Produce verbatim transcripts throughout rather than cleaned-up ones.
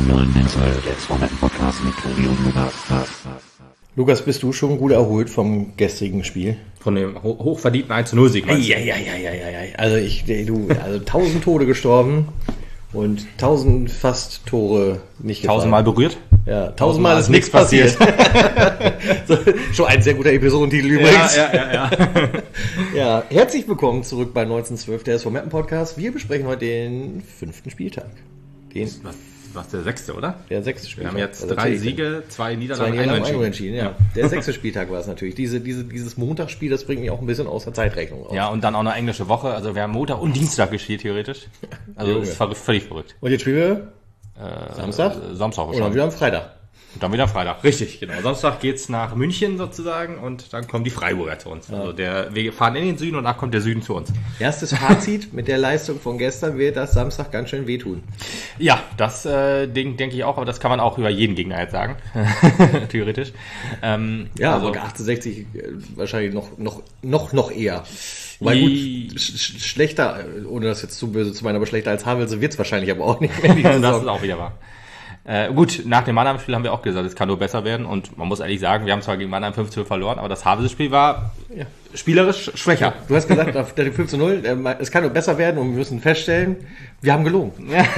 neuen Mental, der zwei-Meter-Podcast mit Tobi und Lukas. Lukas, bist du schon gut erholt vom gestrigen Spiel? Von dem ho- hochverdienten eins zu null Sieg, meinst du? Ja, ja, ja, ja, ja, ja. Also ich, du, also tausend Tode gestorben und tausend fast Tore nicht gefallen. Tausendmal berührt? Ja, tausendmal ist nichts passiert. So, schon ein sehr guter Episodentitel übrigens. Ja, ja, ja, ja. Ja, herzlich willkommen zurück bei neunzehnhundertzwölf, der S V Meppen Podcast. Wir besprechen heute den fünften Spieltag. Den, Was, was der sechste, oder? der sechste Wir Spieltag. haben jetzt Also drei zählt. Siege, zwei Zwei Niederlagen, ein Niederlagen, ein Unentschieden. Unentschieden, ja. Der sechste Spieltag war es natürlich. Diese, diese, dieses Montagsspiel, das bringt mich auch ein bisschen aus der Zeitrechnung raus. Ja, und dann auch eine englische Woche. Also wir haben Montag und Dienstag gespielt, theoretisch. Also Junge. ist ver- völlig verrückt. Und jetzt spielen wir Äh, Samstag? äh, Samstag oder schon. wieder am Freitag. Und dann wieder Freitag. Richtig, genau. Samstag geht's nach München sozusagen und dann kommen die Freiburger zu uns. Also der, wir fahren in den Süden und danach kommt der Süden zu uns. Erstes Fazit mit der Leistung von gestern wird das Samstag ganz schön wehtun. Ja, das äh, Ding denke ich auch, aber das kann man auch über jeden Gegner jetzt sagen. Theoretisch. Ähm, Ja, also, aber achtundsechzig äh, wahrscheinlich noch, noch, noch, noch eher. Weil I- gut, sch sch schlechter, äh, ohne das jetzt zu böse zu meinen, aber schlechter als Havelse wird's wahrscheinlich aber auch nicht mehr. Die das Saison. ist auch wieder wahr. Äh, gut, nach dem Mannheim-Spiel haben wir auch gesagt, es kann nur besser werden und man muss ehrlich sagen, wir haben zwar gegen Mannheim fünf zu null verloren, aber das Havelse-Spiel war Ja. spielerisch schwächer. Du hast gesagt, auf der fünf zu null, äh, es kann nur besser werden und wir müssen feststellen, wir haben gelogen.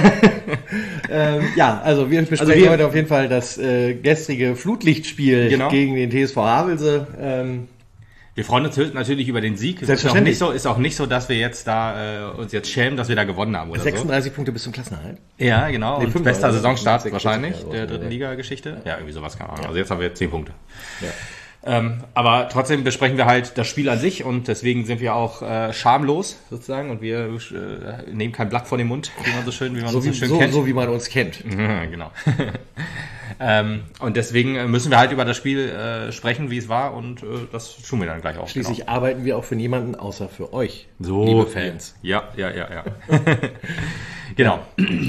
ähm, ja, also wir besprechen Also wir- heute auf jeden Fall das äh, gestrige Flutlichtspiel Genau. gegen den T S V Havelse. Ähm, Wir freuen uns natürlich über den Sieg. Ist auch Selbstverständlich. nicht so, ist auch nicht so, dass wir jetzt da äh, uns jetzt schämen, dass wir da gewonnen haben oder sechsunddreißig Punkte bis zum Klassenerhalt. so. Ja, genau. Nee, und fünf, bester oder? Saisonstart sechs, wahrscheinlich sechs, ja, der so, dritten ja. Liga-Geschichte. Ja, irgendwie sowas, keine Ahnung. Also jetzt haben wir zehn Punkte. Ja. Ähm, aber trotzdem besprechen wir halt das Spiel an sich und deswegen sind wir auch äh, schamlos sozusagen und wir äh, nehmen kein Blatt vor den Mund, wie man so schön, wie man So, uns wie, so schön so, kennt. so wie man uns kennt. Mhm, genau. ähm, und deswegen müssen wir halt über das Spiel äh, sprechen, wie es war und äh, das tun wir dann gleich auch. Schließlich genau. arbeiten wir auch für niemanden außer für euch, So, liebe Fans. Ja, ja, ja, ja. Genau.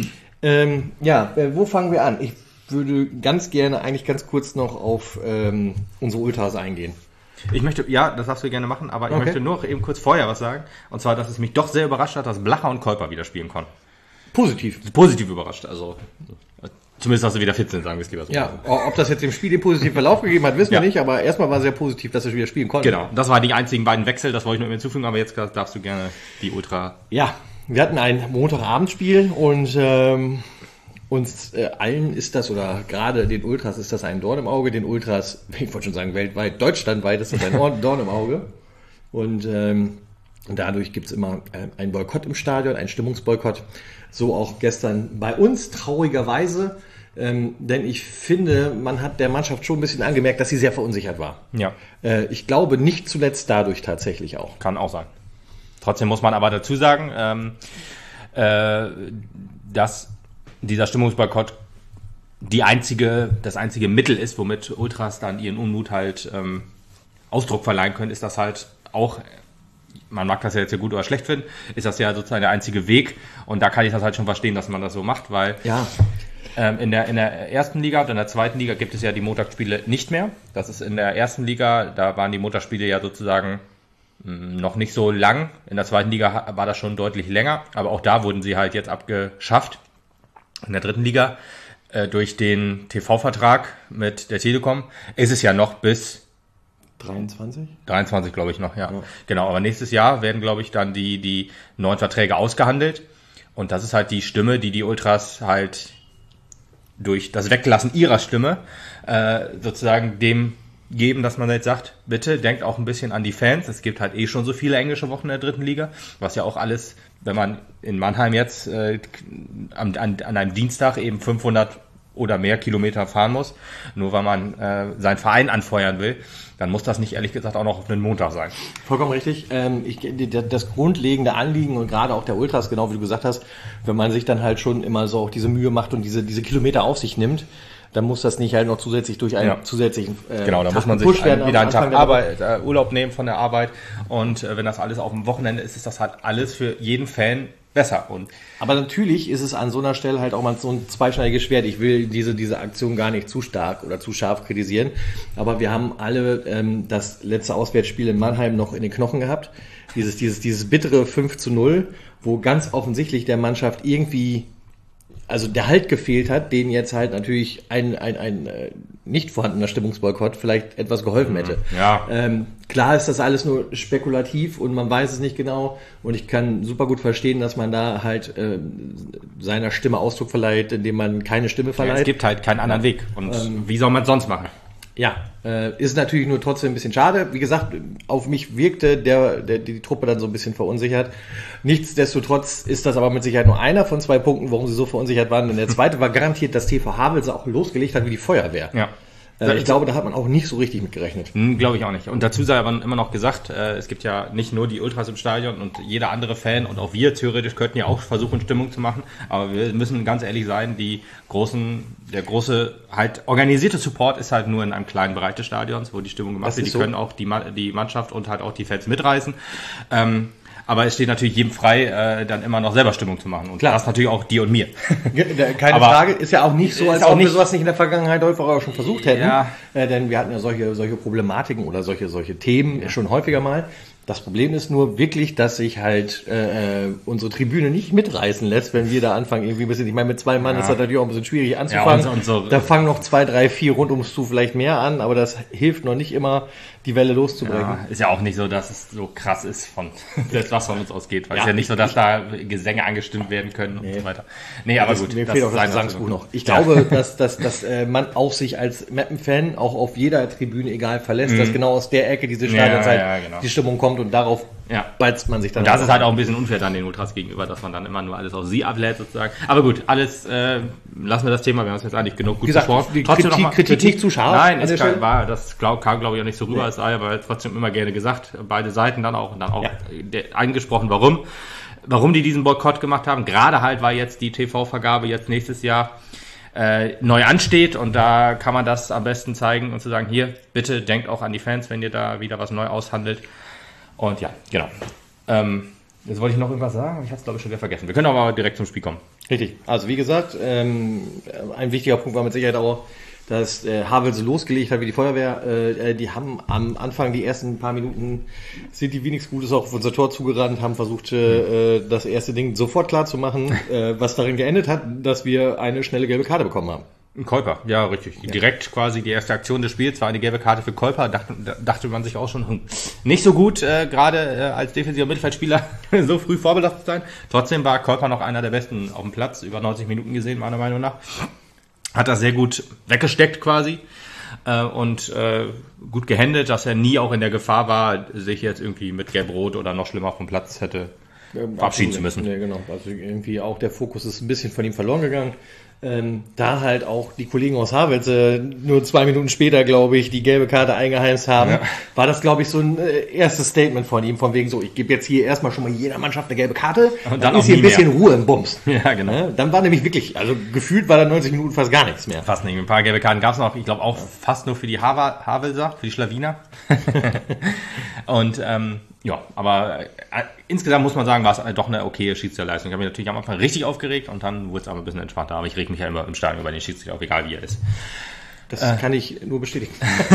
Ähm, ja, äh, wo fangen wir an? Ich würde ganz gerne eigentlich ganz kurz noch auf ähm, unsere Ultras eingehen. Ich möchte, ja, das darfst du gerne machen, aber ich Okay. möchte nur noch eben kurz vorher was sagen. Und zwar, dass es mich doch sehr überrascht hat, dass Blacher und Kolper wieder spielen konnten. Positiv. Positiv überrascht, also zumindest, dass sie wieder fit sind, sagen wir es lieber so. Ja, ob das jetzt dem Spiel den positiven Verlauf gegeben hat, wissen Ja. wir nicht, aber erstmal war sehr positiv, dass wir wieder spielen konnten. Genau, das waren die einzigen beiden Wechsel, das wollte ich nur hinzufügen, aber jetzt darfst du gerne die Ultra... Ja, wir hatten ein Montagabendspiel und ähm, uns äh, allen ist das, oder gerade den Ultras ist das ein Dorn im Auge, den Ultras, ich wollte schon sagen weltweit, deutschlandweit ist das ein Dorn Dorn im Auge. Und ähm, dadurch gibt's immer äh, einen Boykott im Stadion, einen Stimmungsboykott. So auch gestern bei uns, traurigerweise. Ähm, denn ich finde, man hat der Mannschaft schon ein bisschen angemerkt, dass sie sehr verunsichert war. Ja, Äh, ich glaube nicht zuletzt dadurch tatsächlich auch. kann auch sein. Trotzdem muss man aber dazu sagen, ähm, äh, dass dieser Stimmungsboykott die einzige, das einzige Mittel ist, womit Ultras dann ihren Unmut halt ähm, Ausdruck verleihen können, ist das halt auch, man mag das ja jetzt ja gut oder schlecht finden, ist das ja sozusagen der einzige Weg und da kann ich das halt schon verstehen, dass man das so macht, weil Ja, ähm, in der, in der ersten Liga und in der zweiten Liga gibt es ja die Montagsspiele nicht mehr. Das ist in der ersten Liga, da waren die Montagsspiele ja sozusagen mh, noch nicht so lang. In der zweiten Liga ha- war das schon deutlich länger, aber auch da wurden sie halt jetzt abgeschafft. In der dritten Liga äh, durch den T V-Vertrag mit der Telekom ist es ja noch bis dreiundzwanzig? dreiundzwanzig, glaube ich noch, ja. Ja. Genau, aber nächstes Jahr werden, glaube ich, dann die, die neuen Verträge ausgehandelt. Und das ist halt die Stimme, die die Ultras halt durch das Weglassen ihrer Stimme äh, sozusagen dem geben, dass man jetzt sagt, bitte denkt auch ein bisschen an die Fans. Es gibt halt eh schon so viele englische Wochen in der dritten Liga, was ja auch alles, wenn man in Mannheim jetzt äh, an, an, an einem Dienstag eben fünfhundert oder mehr Kilometer fahren muss, nur weil man äh, seinen Verein anfeuern will, dann muss das nicht ehrlich gesagt auch noch auf einen Montag sein. Vollkommen richtig. Ähm, ich, das grundlegende Anliegen und gerade auch der Ultras, genau wie du gesagt hast, wenn man sich dann halt schon immer so auch diese Mühe macht und diese, diese Kilometer auf sich nimmt, dann muss das nicht halt noch zusätzlich durch einen Ja. zusätzlichen äh, Genau, da Tag muss man sich gepusht werden ein, wieder am einen Tag Anfang der Arbeit, äh, Urlaub nehmen von der Arbeit und äh, wenn das alles auf dem Wochenende ist, ist das halt alles für jeden Fan besser. Und Aber natürlich ist es an so einer Stelle halt auch mal so ein zweischneidiges Schwert. Ich will diese, diese Aktion gar nicht zu stark oder zu scharf kritisieren, aber wir haben alle ähm, das letzte Auswärtsspiel in Mannheim noch in den Knochen gehabt. Dieses, dieses, dieses bittere fünf zu null, wo ganz offensichtlich der Mannschaft irgendwie also der Halt gefehlt hat, den jetzt halt natürlich ein, ein, ein äh, nicht vorhandener Stimmungsboykott vielleicht etwas geholfen hätte. Ja. Ähm, klar ist das alles nur spekulativ und man weiß es nicht genau und ich kann super gut verstehen, dass man da halt äh, seiner Stimme Ausdruck verleiht, indem man keine Stimme verleiht. Ja, es gibt halt keinen anderen Weg. Und ähm, wie soll man es sonst machen? Ja, äh, ist natürlich nur trotzdem ein bisschen schade. Wie gesagt, auf mich wirkte der, der die Truppe dann so ein bisschen verunsichert. Nichtsdestotrotz ist das aber mit Sicherheit nur einer von zwei Punkten, warum sie so verunsichert waren. Denn der zweite war garantiert, dass T V Havelse auch losgelegt hat wie die Feuerwehr. Ja. Äh, ich glaube, da hat man auch nicht so richtig mit gerechnet. Hm, glaube ich auch nicht. Und dazu sei aber immer noch gesagt, äh, es gibt ja nicht nur die Ultras im Stadion und jeder andere Fan und auch wir theoretisch könnten ja auch versuchen, Stimmung zu machen. Aber wir müssen ganz ehrlich sein, die großen, der große, halt organisierte Support ist halt nur in einem kleinen Bereich des Stadions, wo die Stimmung gemacht wird. Die so. können auch die, die Mannschaft und halt auch die Fans mitreißen. Ähm, Aber es steht natürlich jedem frei, äh, dann immer noch selber Stimmung zu machen. Und klar, das natürlich auch dir und mir. Keine aber Frage. Ist ja auch nicht so, als ob wir sowas nicht in der Vergangenheit häufig auch schon versucht hätten. Ja. Äh, denn wir hatten ja solche, solche Problematiken oder solche, solche Themen ja. schon häufiger mal. Das Problem ist nur wirklich, dass sich halt äh, unsere Tribüne nicht mitreißen lässt, wenn wir da anfangen irgendwie ein bisschen, ich meine, mit zwei Mann ja. ist das natürlich auch ein bisschen schwierig anzufangen. Ja, und so, und so. Da fangen noch zwei, drei, vier rund ums Zu vielleicht mehr an, aber das hilft noch nicht immer, die Welle loszubrechen. Ja, ist ja auch nicht so, dass es so krass ist, von selbst was von uns ausgeht, weil ja, es ist ja nicht ich, so, dass ich, da Gesänge angestimmt werden können nee. und so weiter. Nee, aber das, gut. Mir das fehlt auch das sein Gesangsbuch noch. Ich ja. glaube, dass, dass, dass äh, man auch sich als Meppen-Fan auch auf jeder Tribüne egal verlässt, mhm. dass genau aus der Ecke diese Stadionzeit ja, ja, genau. die Stimmung kommt und darauf ja. beizt man sich dann. Und das ist halt auch ein bisschen unfair dann den Ultras gegenüber, dass man dann immer nur alles auf sie ablädt sozusagen. Aber gut, alles, äh, lassen wir das Thema, wir haben es jetzt eigentlich genug gut gesagt, besprochen. Die Trotzdem Kritik, noch mal, Kritik nicht zu scharf. Nein, es kann, war, das glaub, kam glaube ich auch nicht so rüber, nee. Es sei aber trotzdem immer gerne gesagt, beide Seiten dann auch und dann auch ja. der, angesprochen, warum. Warum die diesen Boykott gemacht haben, gerade halt, weil jetzt die T V-Vergabe jetzt nächstes Jahr äh, neu ansteht und da kann man das am besten zeigen und zu sagen, hier, bitte denkt auch an die Fans, wenn ihr da wieder was neu aushandelt. Und ja, genau. Ähm, jetzt wollte ich noch irgendwas sagen, aber ich habe es glaube ich schon wieder vergessen. Wir können aber direkt zum Spiel kommen. Richtig. Also wie gesagt, ähm, ein wichtiger Punkt war mit Sicherheit auch, dass äh, Havelse losgelegt hat wie die Feuerwehr. Äh, die haben am Anfang, die ersten paar Minuten, sind die wenigstens Gutes auch auf unser Tor zugerannt, haben versucht, äh, das erste Ding sofort klar zu machen, äh, was darin geendet hat, dass wir eine schnelle gelbe Karte bekommen haben. Kolper, ja, richtig. Ja. Direkt quasi die erste Aktion des Spiels war eine gelbe Karte für Kolper. Dachte, dachte man sich auch schon, hm, nicht so gut, äh, gerade äh, als defensiver Mittelfeldspieler so früh vorbelastet sein. Trotzdem war Kolper noch einer der Besten auf dem Platz, über neunzig Minuten gesehen, meiner Meinung nach. Hat das sehr gut weggesteckt quasi äh, und äh, gut gehändet, dass er nie auch in der Gefahr war, sich jetzt irgendwie mit Gelb-Rot oder noch schlimmer vom Platz hätte ähm, verabschieden zu müssen. Nee, genau. Also irgendwie auch der Fokus ist ein bisschen von ihm verloren gegangen. Ähm, da halt auch die Kollegen aus Havelse nur zwei Minuten später, glaube ich, die gelbe Karte eingeheimst haben, ja. war das, glaube ich, so ein äh, erstes Statement von ihm, von wegen so, ich gebe jetzt hier erstmal schon mal jeder Mannschaft eine gelbe Karte, und dann, dann ist hier ein bisschen mehr. Ruhe im Bums. Ja, genau. Ja, dann war nämlich wirklich, also gefühlt war da neunzig Minuten fast gar nichts mehr. Fast nicht. Ein paar gelbe Karten gab es noch, ich glaube auch fast nur für die Haver, Havelser, für die Schlawiner. Und ähm, ja, aber äh, insgesamt muss man sagen, war es doch eine okaye Schiedsrichterleistung. Ich habe mich natürlich am Anfang richtig aufgeregt und dann wurde es aber ein bisschen entspannter. Aber ich reg mich ja immer im Stadion über den Schiedsrichter auf, egal wie er ist. Das äh. kann ich nur bestätigen.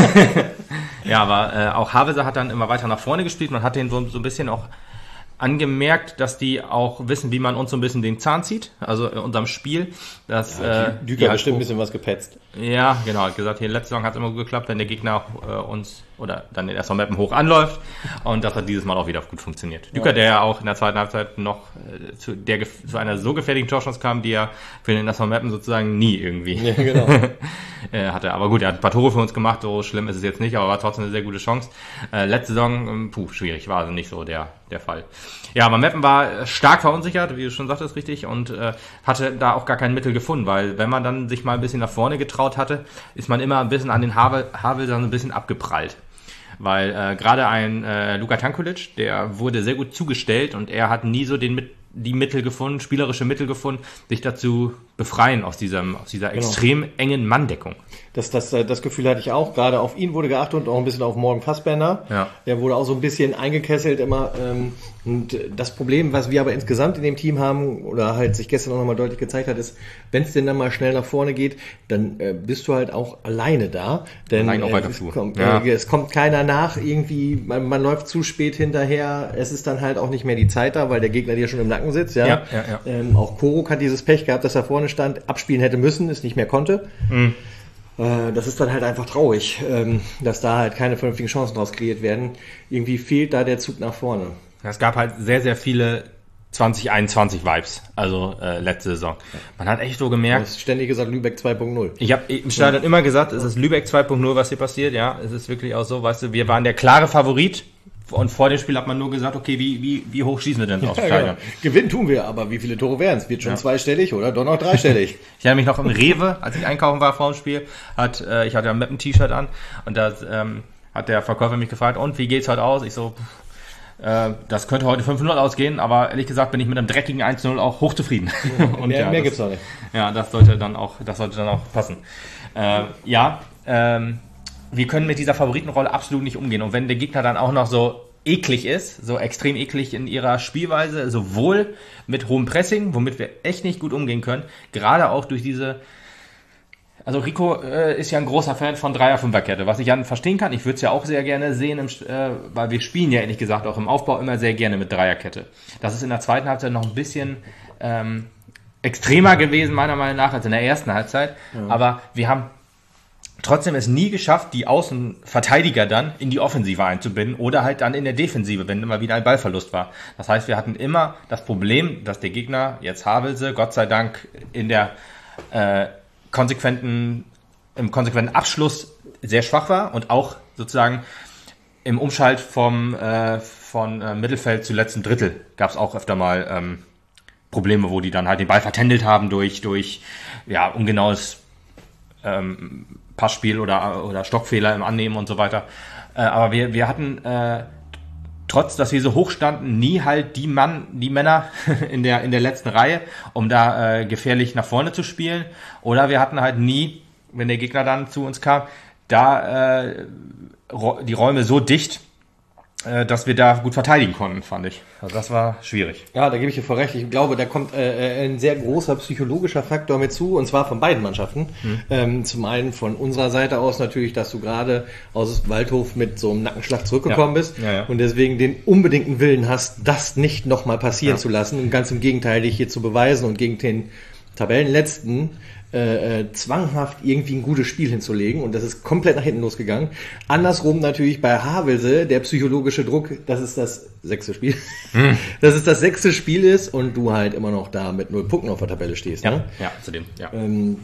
Ja, aber äh, auch Havelse hat dann immer weiter nach vorne gespielt. Man hat den so, so ein bisschen auch angemerkt, dass die auch wissen, wie man uns so ein bisschen den Zahn zieht, also in unserem Spiel. Dass, ja, äh, Düker hat bestimmt ein bisschen was gepetzt. Ja, genau, hat gesagt, hier letzte Saison hat es immer gut geklappt, wenn der Gegner äh, uns oder dann den ersten Mappen hoch anläuft und das hat dieses Mal auch wieder gut funktioniert. Düker, ja. der ja auch in der zweiten Halbzeit noch äh, zu, der, zu einer so gefährlichen Torchance kam, die er für den ersten Mappen sozusagen nie irgendwie ja, genau. äh, hatte. Aber gut, er hat ein paar Tore für uns gemacht, so schlimm ist es jetzt nicht, aber war trotzdem eine sehr gute Chance. Äh, letzte Saison, puh, schwierig, war also nicht so der, der Fall. Ja, aber Meppen war stark verunsichert, wie du schon sagtest, richtig, und äh, hatte da auch gar kein Mittel gefunden, weil wenn man dann sich mal ein bisschen nach vorne getraut hatte, ist man immer ein bisschen an den Havel, Havel dann ein bisschen abgeprallt. Weil äh, gerade ein äh, Luka Tankulic, der wurde sehr gut zugestellt und er hat nie so den mit, die Mittel gefunden, spielerische Mittel gefunden, sich dazu befreien aus, diesem, aus dieser genau. extrem engen Manndeckung. Das, das, das Gefühl hatte ich auch. Gerade auf ihn wurde geachtet und auch ein bisschen auf Morgan Fassbender. Ja. Der wurde auch so ein bisschen eingekesselt immer. Ähm, Und das Problem, was wir aber insgesamt in dem Team haben, oder halt sich gestern auch nochmal deutlich gezeigt hat, ist, wenn es denn dann mal schnell nach vorne geht, dann äh, bist du halt auch alleine da. Denn Allein auch äh, weiter es, zu. kommt, Ja. äh, es kommt keiner nach, irgendwie, man, man läuft zu spät hinterher, es ist dann halt auch nicht mehr die Zeit da, weil der Gegner dir schon im Nacken sitzt. Ja, Ja, ja, ja. Ähm, auch Korok hat dieses Pech gehabt, dass er vorne stand, abspielen hätte müssen, es nicht mehr konnte. Mhm. Äh, Das ist dann halt einfach traurig, ähm, dass da halt keine vernünftigen Chancen draus kreiert werden. Irgendwie fehlt da der Zug nach vorne. Es gab halt sehr, sehr viele zwanzig einundzwanzig Vibes, also äh, letzte Saison. Man hat echt so Du gemerkt, hast ständig gesagt, Lübeck zwei Punkt null. ich habe im Stadion immer gesagt, es ist Lübeck zwei Punkt null, was hier passiert, ja, es ist wirklich auch so, weißt du, wir waren der klare Favorit und vor dem Spiel hat man nur gesagt, okay, wie, wie, wie hoch schießen wir denn aus dem Ja, Stadion? genau. Gewinnen tun wir, aber wie viele Tore wären es? Wird schon Ja. zweistellig oder doch noch dreistellig? Ich erinnere mich noch im Rewe, als ich einkaufen war vor dem Spiel, hat, äh, ich hatte ja ein Mappen-T-Shirt an und da ähm, hat der Verkäufer mich gefragt, und wie geht's heute aus? Ich so, äh, das könnte heute fünf null ausgehen, aber ehrlich gesagt bin ich mit einem dreckigen eins null auch hochzufrieden. Und mehr ja, mehr das, gibt's noch nicht. Ja, das sollte dann auch, das sollte dann auch passen. Äh, ja, ähm, wir können mit dieser Favoritenrolle absolut nicht umgehen. Und wenn der Gegner dann auch noch so eklig ist, so extrem eklig in ihrer Spielweise, sowohl mit hohem Pressing, womit wir echt nicht gut umgehen können, gerade auch durch diese, also Rico äh, ist ja ein großer Fan von Dreier-Fünfer-Kette, was ich ja verstehen kann. Ich würde es ja auch sehr gerne sehen, im, äh, weil wir spielen ja ehrlich gesagt auch im Aufbau immer sehr gerne mit Dreierkette. Das ist in der zweiten Halbzeit noch ein bisschen ähm, extremer gewesen, meiner Meinung nach, als in der ersten Halbzeit. Ja. Aber wir haben trotzdem es nie geschafft, die Außenverteidiger dann in die Offensive einzubinden oder halt dann in der Defensive, wenn immer wieder ein Ballverlust war. Das heißt, wir hatten immer das Problem, dass der Gegner, jetzt Havelse, Gott sei Dank in der äh, konsequenten, im konsequenten Abschluss sehr schwach war und auch sozusagen im Umschalt vom äh, von äh, Mittelfeld zu letzten Drittel gab es auch öfter mal ähm, Probleme, wo die dann halt den Ball vertändelt haben durch durch ja ungenaues ähm, Passspiel oder oder Stockfehler im Annehmen und so weiter. Äh, aber wir wir hatten äh, trotz, dass wir so hoch standen, nie halt die Mann, die Männer in der in der letzten Reihe, um da äh, gefährlich nach vorne zu spielen. Oder wir hatten halt nie, wenn der Gegner dann zu uns kam, da äh, die Räume so dicht, äh, dass wir da gut verteidigen konnten, fand ich. Also das war schwierig. Ja, da gebe ich dir voll recht. Ich glaube, da kommt äh, ein sehr großer psychologischer Faktor mit zu, und zwar von beiden Mannschaften. Hm. Ähm, zum einen von unserer Seite aus natürlich, dass du gerade aus Waldhof mit so einem Nackenschlag zurückgekommen ja. bist ja, ja. und deswegen den unbedingten Willen hast, das nicht nochmal passieren ja. zu lassen und ganz im Gegenteil dich hier zu beweisen und gegen den Tabellenletzten Äh, äh, zwanghaft irgendwie ein gutes Spiel hinzulegen, und das ist komplett nach hinten losgegangen. Andersrum natürlich bei Havelse der psychologische Druck, dass es das sechste Spiel, hm. dass es das sechste Spiel ist und du halt immer noch da mit null Punkten auf der Tabelle stehst. Ja, ne? ja, zudem, ja. Ähm,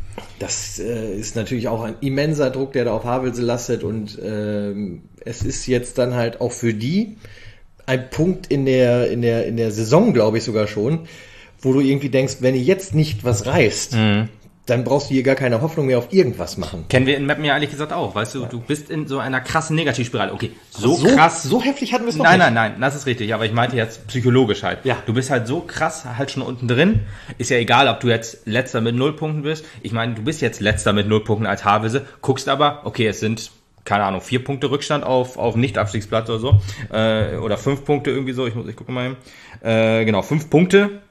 das äh, ist natürlich auch ein immenser Druck, der da auf Havelse lastet, und ähm, es ist jetzt dann halt auch für die ein Punkt in der in der in der Saison, glaube ich sogar schon, wo du irgendwie denkst, wenn ihr jetzt nicht was reißt, mhm. dann brauchst du hier gar keine Hoffnung mehr auf irgendwas machen. Kennen wir in Mappen ja ehrlich gesagt auch, weißt du, ja. du bist in so einer krassen Negativspirale. Okay, so, so krass. So heftig hatten wir es noch nein, nicht. Nein, nein, nein, das ist richtig, aber ich meinte jetzt psychologisch halt. Ja. Du bist halt so krass halt schon unten drin. Ist ja egal, ob du jetzt Letzter mit null Punkten bist. Ich meine, du bist jetzt Letzter mit null Punkten als Havelse, guckst aber, okay, es sind, keine Ahnung, vier Punkte Rückstand auf, auf Nicht-Abstiegsplatz oder so. Äh, oder fünf Punkte irgendwie so, ich muss, ich gucke mal eben. Äh, genau, fünf Punkte.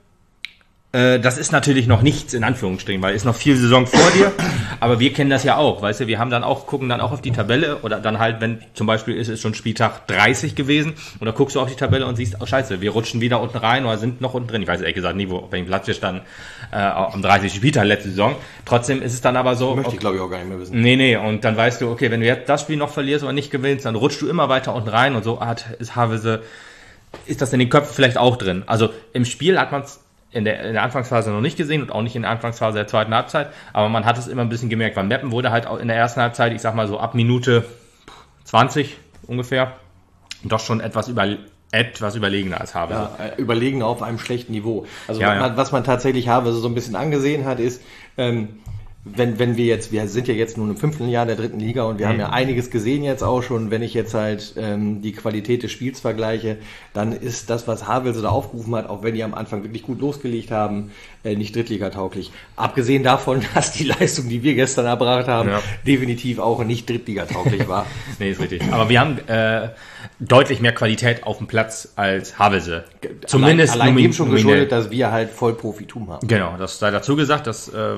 Das ist natürlich noch nichts in Anführungsstrichen, weil ist noch viel Saison vor dir, aber wir kennen das ja auch, weißt du, wir haben dann auch, gucken dann auch auf die Tabelle, oder dann halt, wenn zum Beispiel ist es schon Spieltag dreißig gewesen, oder guckst du auf die Tabelle und siehst, oh scheiße, wir rutschen wieder unten rein oder sind noch unten drin, ich weiß ehrlich gesagt nie, wo, auf welchem Platz wir standen, äh, am dreißigsten Spieltag letzte Saison, trotzdem ist es dann aber so... Möchte ich glaube ich auch gar nicht mehr wissen. Nee, nee, und dann weißt du, okay, wenn du jetzt das Spiel noch verlierst oder nicht gewinnst, dann rutschst du immer weiter unten rein, und so hat, ist Havelse, ist das in den Köpfen vielleicht auch drin. Also im Spiel hat man es in der, in der Anfangsphase noch nicht gesehen und auch nicht in der Anfangsphase der zweiten Halbzeit, aber man hat es immer ein bisschen gemerkt, weil Meppen wurde halt auch in der ersten Halbzeit, ich sag mal so ab Minute zwanzig ungefähr, doch schon etwas über, etwas überlegener als Havelse. Ja, überlegen auf einem schlechten Niveau. Also ja, was, ja. Man, was man tatsächlich Havelse so ein bisschen angesehen hat, ist, ähm, wenn, wenn wir jetzt, wir sind ja jetzt nun im fünften Jahr der dritten Liga und wir mhm. haben ja einiges gesehen jetzt auch schon, wenn ich jetzt halt ähm, die Qualität des Spiels vergleiche, dann ist das, was Havelse da aufgerufen hat, auch wenn die am Anfang wirklich gut losgelegt haben, äh, nicht drittligatauglich. Abgesehen davon, dass die Leistung, die wir gestern erbracht haben, ja. definitiv auch nicht drittligatauglich war. Nee, ist richtig. Aber wir haben äh, deutlich mehr Qualität auf dem Platz als Havelse. Zumindest allein, allein dem schon geschuldet, dass wir halt Vollprofitum haben. Genau, das sei dazu gesagt, das äh,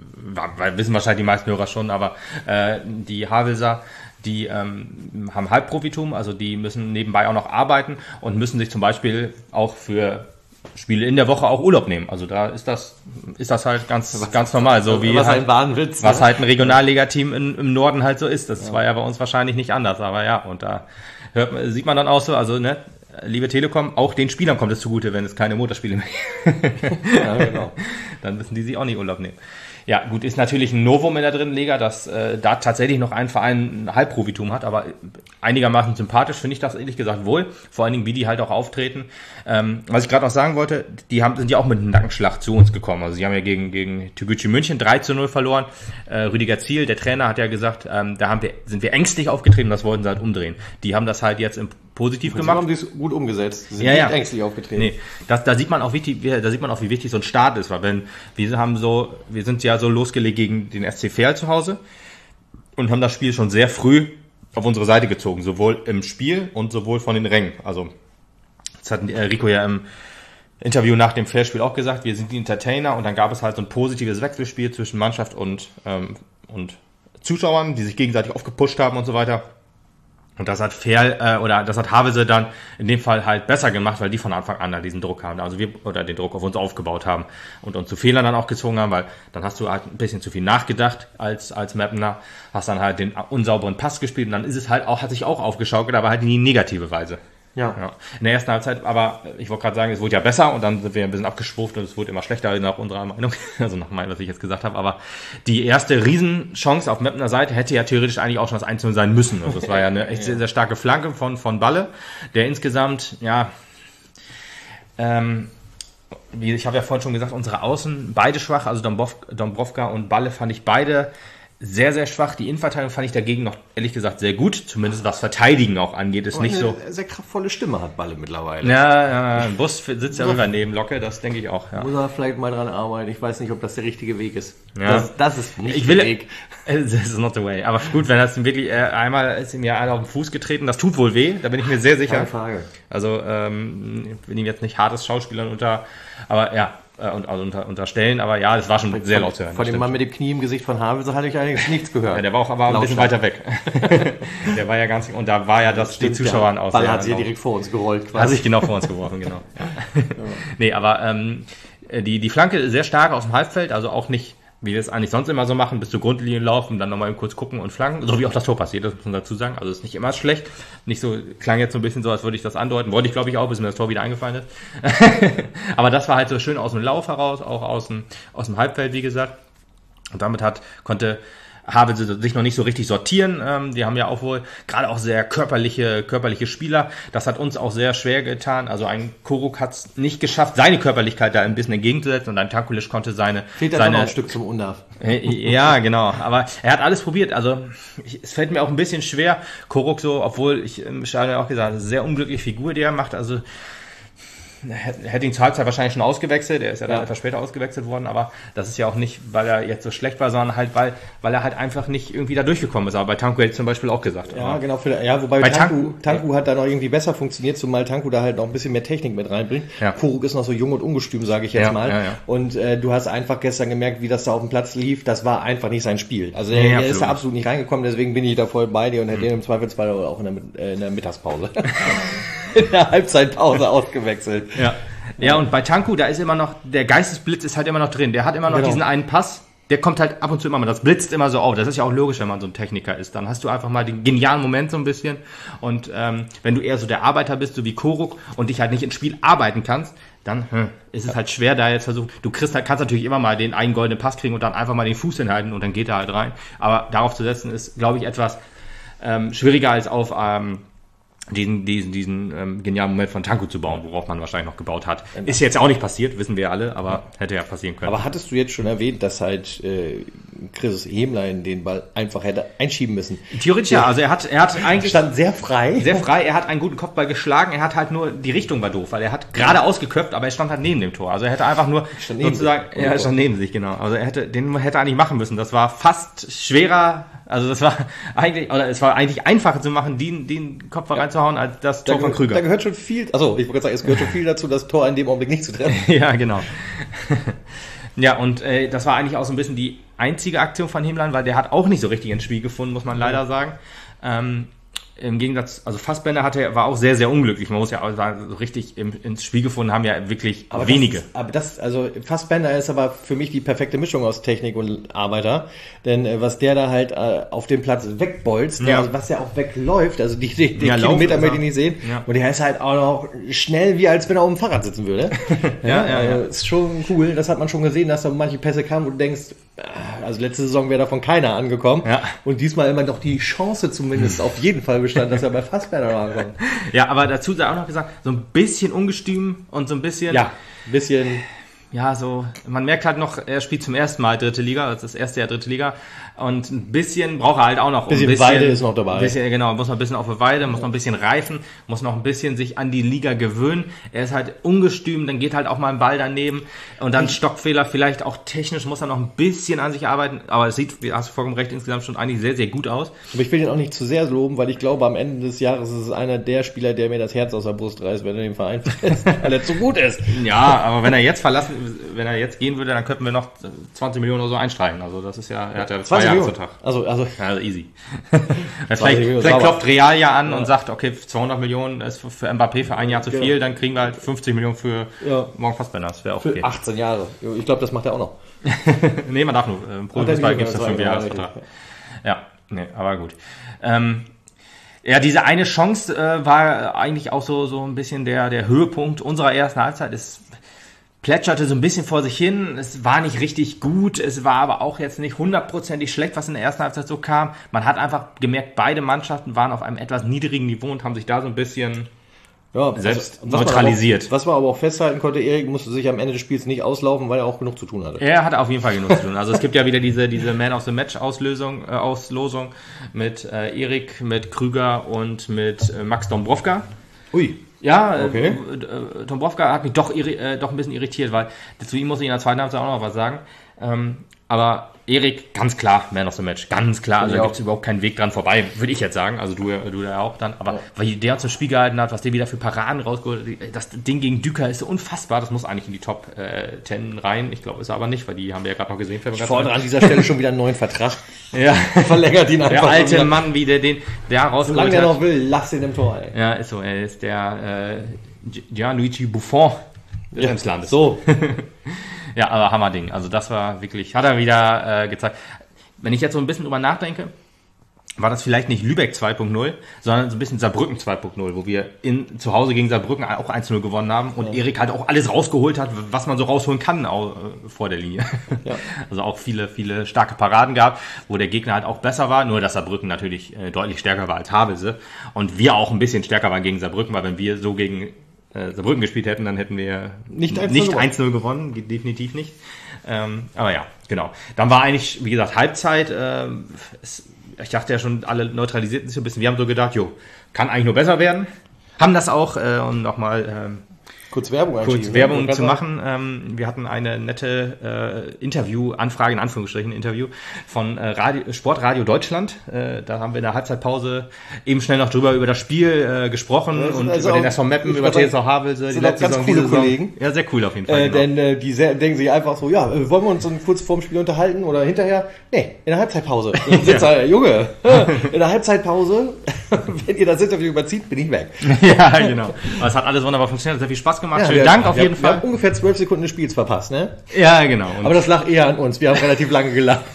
wissen wahrscheinlich die meisten Hörer schon, aber äh, die Havelser, die ähm, haben Halbprofitum, also die müssen nebenbei auch noch arbeiten und müssen sich zum Beispiel auch für Spiele in der Woche auch Urlaub nehmen. Also da ist das ist das halt ganz was, ganz normal, so wie was halt, ein Wahnwitz, was ne? halt ein Regionalliga-Team in, im Norden halt so ist. Das ja. war ja bei uns wahrscheinlich nicht anders, aber ja, und da hört man, sieht man dann auch so, also ne, liebe Telekom, auch den Spielern kommt es zugute, wenn es keine Motorspiele mehr gibt. Ja, genau. Dann müssen die sich auch nicht Urlaub nehmen. Ja, gut, ist natürlich ein Novum in der dritten Liga, dass äh, da tatsächlich noch ein Verein ein Halbprofitum hat, aber einigermaßen sympathisch finde ich das ehrlich gesagt wohl. Vor allen Dingen, wie die halt auch auftreten. Ähm, was ich gerade noch sagen wollte, die haben, sind ja auch mit einem Nackenschlag zu uns gekommen. Also sie haben ja gegen, gegen Türkgücü München drei zu null verloren. Äh, Rüdiger Ziel, der Trainer, hat ja gesagt, ähm, da haben wir, sind wir ängstlich aufgetreten, das wollten sie halt umdrehen. Die haben das halt jetzt im positiv gemacht. Haben die es gut umgesetzt. Sie sind ja, nicht ja. ängstlich aufgetreten. Nee, das, da sieht man auch wichtig, da sieht man auch, wie wichtig so ein Start ist, weil wenn, wir haben so, wir sind ja so losgelegt gegen den S C Verl zu Hause und haben das Spiel schon sehr früh auf unsere Seite gezogen, sowohl im Spiel und sowohl von den Rängen. Also, das hat Rico ja im Interview nach dem Verl-Spiel auch gesagt, wir sind die Entertainer und dann gab es halt so ein positives Wechselspiel zwischen Mannschaft und, ähm, und Zuschauern, die sich gegenseitig aufgepusht haben und so weiter. Und das hat Verl, äh, oder das hat Havelse dann in dem Fall halt besser gemacht, weil die von Anfang an da diesen Druck haben, also wir, oder den Druck auf uns aufgebaut haben und uns zu Fehlern dann auch gezwungen haben, weil dann hast du halt ein bisschen zu viel nachgedacht als, als Mapner, hast dann halt den unsauberen Pass gespielt und dann ist es halt auch, hat sich auch aufgeschaukelt, aber halt in die negative Weise. Ja. ja. In der ersten Halbzeit, aber ich wollte gerade sagen, es wurde ja besser und dann sind wir ein bisschen abgeschwuft und es wurde immer schlechter nach unserer Meinung, also nach meinem, was ich jetzt gesagt habe, aber die erste Riesenchance auf Mapner Seite hätte ja theoretisch eigentlich auch schon das eins zu null sein müssen. Also das war ja eine echt sehr, sehr starke Flanke von, von Balle, der insgesamt, ja, ähm, wie ich habe ja vorhin schon gesagt, unsere Außen, beide schwach, also Dombrovka und Balle fand ich beide sehr, sehr schwach. Die Innenverteidigung fand ich dagegen noch, ehrlich gesagt, sehr gut. Zumindest was Verteidigen auch angeht. Ist nicht so. Sehr kraftvolle Stimme hat Balle mittlerweile. Ja, ja, Bus sitzt ja immer neben Locke, das denke ich auch. Ja. Muss er vielleicht mal dran arbeiten. Ich weiß nicht, ob das der richtige Weg ist. Ja. Das, das ist nicht ich will, der Weg. This is not the way. Aber gut, wenn das wirklich, äh, einmal ist ihm ja einer auf den Fuß getreten, das tut wohl weh, da bin ich mir sehr sicher. Keine Frage. Also, ähm, ich will ihm jetzt nicht hartes Schauspielern unter, aber ja, und also unter, unterstellen, aber ja, das war schon sehr laut zu hören. Von dem Mann mit dem Knie im Gesicht von Havelse hatte ich eigentlich nichts gehört. Ja, der war auch aber ein bisschen weiter weg. Der war ja ganz, und da war ja das die Zuschauern aus. Ball hat sich direkt vor uns gerollt quasi. Hat sich genau vor uns geworfen, genau. Ja. Nee, aber ähm, die, die Flanke sehr stark aus dem Halbfeld, also auch nicht, wie wir es eigentlich sonst immer so machen, bis zur Grundlinie laufen, dann nochmal kurz gucken und flanken, so wie auch das Tor passiert, das muss man dazu sagen. Also ist nicht immer schlecht. Nicht so, klang jetzt so ein bisschen so, als würde ich das andeuten. Wollte ich, glaube ich, auch, bis mir das Tor wieder eingefallen ist. Aber das war halt so schön aus dem Lauf heraus, auch aus dem, aus dem Halbfeld, wie gesagt. Und damit hat, konnte Havelse sich noch nicht so richtig sortieren. Ähm, die haben ja auch wohl gerade auch sehr körperliche körperliche Spieler. Das hat uns auch sehr schwer getan. Also ein Koruk hat es nicht geschafft, seine Körperlichkeit da ein bisschen entgegenzusetzen und ein Tankulic konnte seine... Fehlt da seine, noch ein Stück zum Undarf. Ja, genau. Aber er hat alles probiert. Also ich, es fällt mir auch ein bisschen schwer. Koruk so, obwohl ich im Stadion auch gesagt habe, sehr unglückliche Figur, die er macht. Also hätte ihn zur Halbzeit wahrscheinlich schon ausgewechselt, er ist ja dann ja. etwas später ausgewechselt worden, aber das ist ja auch nicht, weil er jetzt so schlecht war, sondern halt, weil, weil er halt einfach nicht irgendwie da durchgekommen ist, aber bei Tanku hätte ich zum Beispiel auch gesagt. Ja, aber genau, für, ja, wobei bei Tanku, Tanku, Tanku ja. hat da noch irgendwie besser funktioniert, zumal Tanku da halt noch ein bisschen mehr Technik mit reinbringt. Ja. Koruk ist noch so jung und ungestüm, sage ich jetzt ja, mal. Ja, ja. Und äh, du hast einfach gestern gemerkt, wie das da auf dem Platz lief, das war einfach nicht sein Spiel. Also er, ja, er ist da absolut nicht reingekommen, deswegen bin ich da voll bei dir und hätte ihn im Zweifelsfall auch in der, äh, in der Mittagspause, in der Halbzeitpause ausgewechselt. Ja. Ja, und bei Tanku, da ist immer noch, der Geistesblitz ist halt immer noch drin. Der hat immer noch genau. diesen einen Pass, der kommt halt ab und zu immer mal, das blitzt immer so auf. Das ist ja auch logisch, wenn man so ein Techniker ist. Dann hast du einfach mal den genialen Moment so ein bisschen. Und ähm, wenn du eher so der Arbeiter bist, so wie Koruk, und dich halt nicht ins Spiel arbeiten kannst, dann hm, ist es halt schwer, da jetzt versuchen. Du kriegst halt, kannst natürlich immer mal den einen goldenen Pass kriegen und dann einfach mal den Fuß hinhalten und dann geht er halt rein. Aber darauf zu setzen ist, glaube ich, etwas ähm, schwieriger als auf... Ähm, diesen, diesen, diesen ähm, genialen Moment von Tanku zu bauen, worauf man wahrscheinlich noch gebaut hat. Ist jetzt auch nicht passiert, wissen wir alle, aber hätte ja passieren können. Aber hattest du jetzt schon erwähnt, dass halt äh, Chris Hemlein den Ball einfach hätte einschieben müssen. Theoretisch ja, also er hat, er hat eigentlich... Stand sehr frei. Sehr frei, er hat einen guten Kopfball geschlagen, er hat halt nur, die Richtung war doof, weil er hat gerade ausgeköpft, aber er stand halt neben dem Tor. Also er hätte einfach nur sozusagen... Sich. Er stand neben sich, genau. Also er hätte, den hätte er eigentlich machen müssen. Das war fast schwerer, also das war eigentlich, oder es war eigentlich einfacher zu machen, den, den Kopfball reinzuhauen, als das Tor da, von Krüger. Da gehört schon viel, also ich wollte sagen, es gehört schon viel dazu, das Tor in dem Augenblick nicht zu treffen. Ja, genau. Ja, und äh, das war eigentlich auch so ein bisschen die einzige Aktion von Hemlein, weil der hat auch nicht so richtig ins Spiel gefunden, muss man leider sagen. Ähm, Im Gegensatz, also Fassbender hatte, war auch sehr, sehr unglücklich. Man muss ja auch sagen, so richtig im, ins Spiel gefunden haben ja wirklich aber wenige. Das ist, aber das, also Fassbender ist aber für mich die perfekte Mischung aus Technik und Arbeiter. Denn äh, was der da halt äh, auf dem Platz wegbolzt, Ja. der, also was der auch wegläuft, also die, die, den Ja, Kilometer laufen, möchte ich nicht sehen. Ja. Und der ist halt auch noch schnell, wie als wenn er auf dem Fahrrad sitzen würde. Ja, ja, ja. Also ist schon cool. Das hat man schon gesehen, dass da manche Pässe kamen, wo du denkst, also letzte Saison wäre davon keiner angekommen. Ja. Und diesmal immer noch die Chance zumindest auf jeden Fall bestand, dass er bei Fassbender rankommt. Ja, aber dazu sei auch noch gesagt, so ein bisschen ungestüm und so ein bisschen, Ja, ein bisschen. ja, so, man merkt halt noch, er spielt zum ersten Mal dritte Liga, das ist das erste Jahr dritte Liga, und ein bisschen braucht er halt auch noch. Bisschen ein bisschen Weide ist noch dabei. Bisschen, genau, muss noch ein bisschen auf der Weide, muss noch ein bisschen reifen, muss noch ein bisschen sich an die Liga gewöhnen. Er ist halt ungestüm, dann geht halt auch mal ein Ball daneben und dann Stockfehler, vielleicht auch technisch muss er noch ein bisschen an sich arbeiten, aber es sieht, hast du vollkommen recht, insgesamt schon eigentlich sehr, sehr gut aus. Aber ich will den auch nicht zu sehr loben, weil ich glaube, am Ende des Jahres ist es einer der Spieler, der mir das Herz aus der Brust reißt, wenn er den Verein verlässt, weil er zu gut ist. Ja, aber wenn er jetzt verlassen, wenn er jetzt gehen würde, dann könnten wir noch zwanzig Millionen oder so einstreichen. Also das ist ja, er hat ja zwei Jahresvertrag. Also, also, Ja, also easy. vielleicht Millionen, vielleicht sauber. klopft Real ja an Ja. und sagt, okay, zweihundert Millionen ist für, für Mbappé für ein Jahr zu Genau. viel, dann kriegen wir halt fünfzig Millionen für Ja. Morgen Fassbender. Das wäre auch für okay. achtzehn Jahre. Ich glaube, das macht er auch noch. Nee, man darf nur. Äh, Pro Ach, das Fußball ist gibt es das ja fünf zwei, Jahresvertrag. richtig. Ja, nee, aber gut. Ähm, ja, diese eine Chance äh, war eigentlich auch so, so ein bisschen der, der Höhepunkt unserer ersten Halbzeit. Es plätscherte so ein bisschen vor sich hin. Es war nicht richtig gut. Es war aber auch jetzt nicht hundertprozentig schlecht, was in der ersten Halbzeit so kam. Man hat einfach gemerkt, beide Mannschaften waren auf einem etwas niedrigen Niveau und haben sich da so ein bisschen Ja, selbst was, was neutralisiert. Man aber auch, was man aber auch festhalten konnte, Erik musste sich am Ende des Spiels nicht auslaufen, weil er auch genug zu tun hatte. Er hat auf jeden Fall genug zu tun. Also es gibt ja wieder diese, diese Man of the Match Auslösung, äh, Auslosung mit äh, Erik, mit Krüger und mit äh, Max Dombrovka. Ui. Ja, Okay. äh, äh, Dombrovka hat mich doch, irri- äh, doch ein bisschen irritiert, weil zu ihm muss ich in der zweiten Halbzeit auch noch was sagen. Ähm, aber Erik, ganz klar, Man of the Match, ganz klar. Also Ja. da gibt es überhaupt keinen Weg dran vorbei, würde ich jetzt sagen. Also du, du ja auch dann. Aber weil der uns im Spiel gehalten hat, was der wieder für Paraden rausgeholt hat, das Ding gegen Düker ist so unfassbar. Das muss eigentlich in die Top äh, zehn rein. Ich glaube, ist er aber nicht, weil die haben wir ja gerade noch gesehen. Ich fordere an dieser Stelle schon wieder einen neuen Vertrag. Ja, Verlängert ihn einfach. der alte schon wieder. Mann, wie der den der Solange rausgeholt der hat. noch will, lass ihn im Tor, ey. Ja, ist so. Er ist der äh, Gianluigi Buffon des Ja, Landes. so. Ja, aber Hammerding. Also das war wirklich, hat er wieder äh, gezeigt. Wenn ich jetzt so ein bisschen drüber nachdenke, war das vielleicht nicht Lübeck zwei Punkt null, sondern so ein bisschen Saarbrücken zwei Punkt null, wo wir in, zu Hause gegen Saarbrücken auch eins zu null gewonnen haben und ja. Erik halt auch alles rausgeholt hat, was man so rausholen kann auch, äh, vor der Linie. Ja. Also auch viele, viele starke Paraden gab, wo der Gegner halt auch besser war, nur dass Saarbrücken natürlich äh, deutlich stärker war als Havelse und wir auch ein bisschen stärker waren gegen Saarbrücken, weil wenn wir so gegen äh, Saarbrücken gespielt hätten, dann hätten wir Nicht eins nicht eins zu null gewonnen, definitiv nicht. Ähm, aber ja, genau. Dann war eigentlich, wie gesagt, Halbzeit. Ähm, es, ich dachte ja schon, alle neutralisierten sich so ein bisschen. Wir haben so gedacht, jo, kann eigentlich nur besser werden. Haben das auch, äh, um nochmal ähm, Kurz Werbung kurz einschieben. Werbung Ja, zu machen. Ähm, wir hatten eine nette äh, Interview-Anfrage, in Anführungsstrichen Interview, von äh, Radio, Sportradio Deutschland. Äh, da haben wir in der Halbzeitpause eben schnell noch drüber über das Spiel äh, gesprochen Ja, das sind und also über den auch- S V Meppen, ich über glaub, T S V Havelse, die sind auch letzte ganz Saison, coole diese Saison. Kollegen. Ja, sehr cool auf jeden Fall. Äh, genau. denn äh, die sehr, denken sich einfach so, ja, äh, wollen wir uns dann kurz vorm Spiel unterhalten oder hinterher? Nee, in der Halbzeitpause. Ich sitze da, Junge, in der Halbzeitpause, wenn ihr das Interview überzieht, bin ich weg. Ja, genau. Aber es hat alles wunderbar funktioniert, hat sehr viel Spaß gemacht. Ja, Schönen wir- Dank auf wir- jeden Wir Fall. haben ungefähr zwölf Sekunden des Spiels verpasst, ne? Ja, genau. Und Aber das lag eher an uns. Wir haben relativ lange gelacht.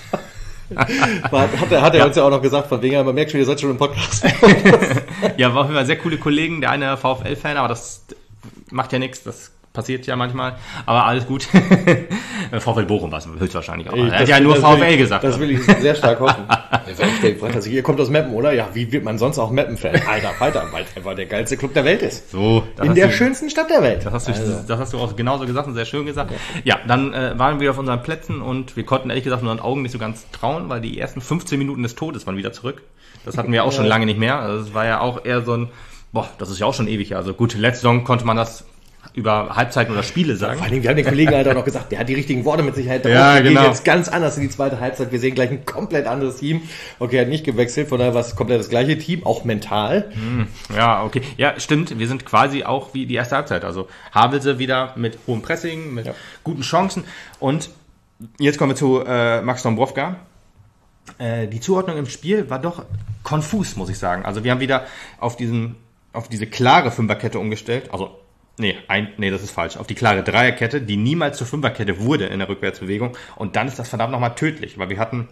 War- Hat er, hat er Ja. uns ja auch noch gesagt, von wegen, man merkt schon, ihr seid schon im Podcast. ja, war auf jeden Fall sehr coole Kollegen. Der eine VfL-Fan, aber das macht ja nichts. Das passiert ja manchmal, aber alles gut. VfL Bochum war es höchstwahrscheinlich auch. Ich, Er hat ja nur das VfL will ich, gesagt. Das will ich sehr stark hoffen. Also, ihr kommt aus Meppen, oder? Ja, wie wird man sonst auch Meppen-Fan? Alter, weiter, weil es einfach der geilste Club der Welt ist. So, in der du, schönsten Stadt der Welt. Das hast du, also. das hast du auch genauso gesagt und sehr schön gesagt. Ja, ja dann äh, waren wir wieder auf unseren Plätzen und wir konnten ehrlich gesagt unseren Augen nicht so ganz trauen, weil die ersten fünfzehn Minuten des Todes waren wieder zurück. Das hatten wir auch schon lange nicht mehr. Also es war ja auch eher so ein, boah, das ist ja auch schon ewig. Also gut, letzte Saison konnte man das über Halbzeiten oder Spiele sagen. Vor allem, wir haben den Kollegen halt auch noch gesagt, der hat die richtigen Worte mit Sicherheit drauf. Ja, Wir genau. gehen jetzt ganz anders in die zweite Halbzeit. Wir sehen gleich ein komplett anderes Team. Okay, er hat nicht gewechselt, von daher war es komplett das gleiche Team, auch mental. Ja, okay. Ja, stimmt. Wir sind quasi auch wie die erste Halbzeit. Also Havelse wieder mit hohem Pressing, mit Ja. guten Chancen. Und jetzt kommen wir zu äh, Max Dąbrowka. Äh, die Zuordnung im Spiel war doch konfus, muss ich sagen. Also wir haben wieder auf diesen, auf diese klare Fünferkette umgestellt. Also Nee, ein, nee, das ist falsch. Auf die klare Dreierkette, die niemals zur Fünferkette wurde in der Rückwärtsbewegung. Und dann ist das verdammt nochmal tödlich, weil wir hatten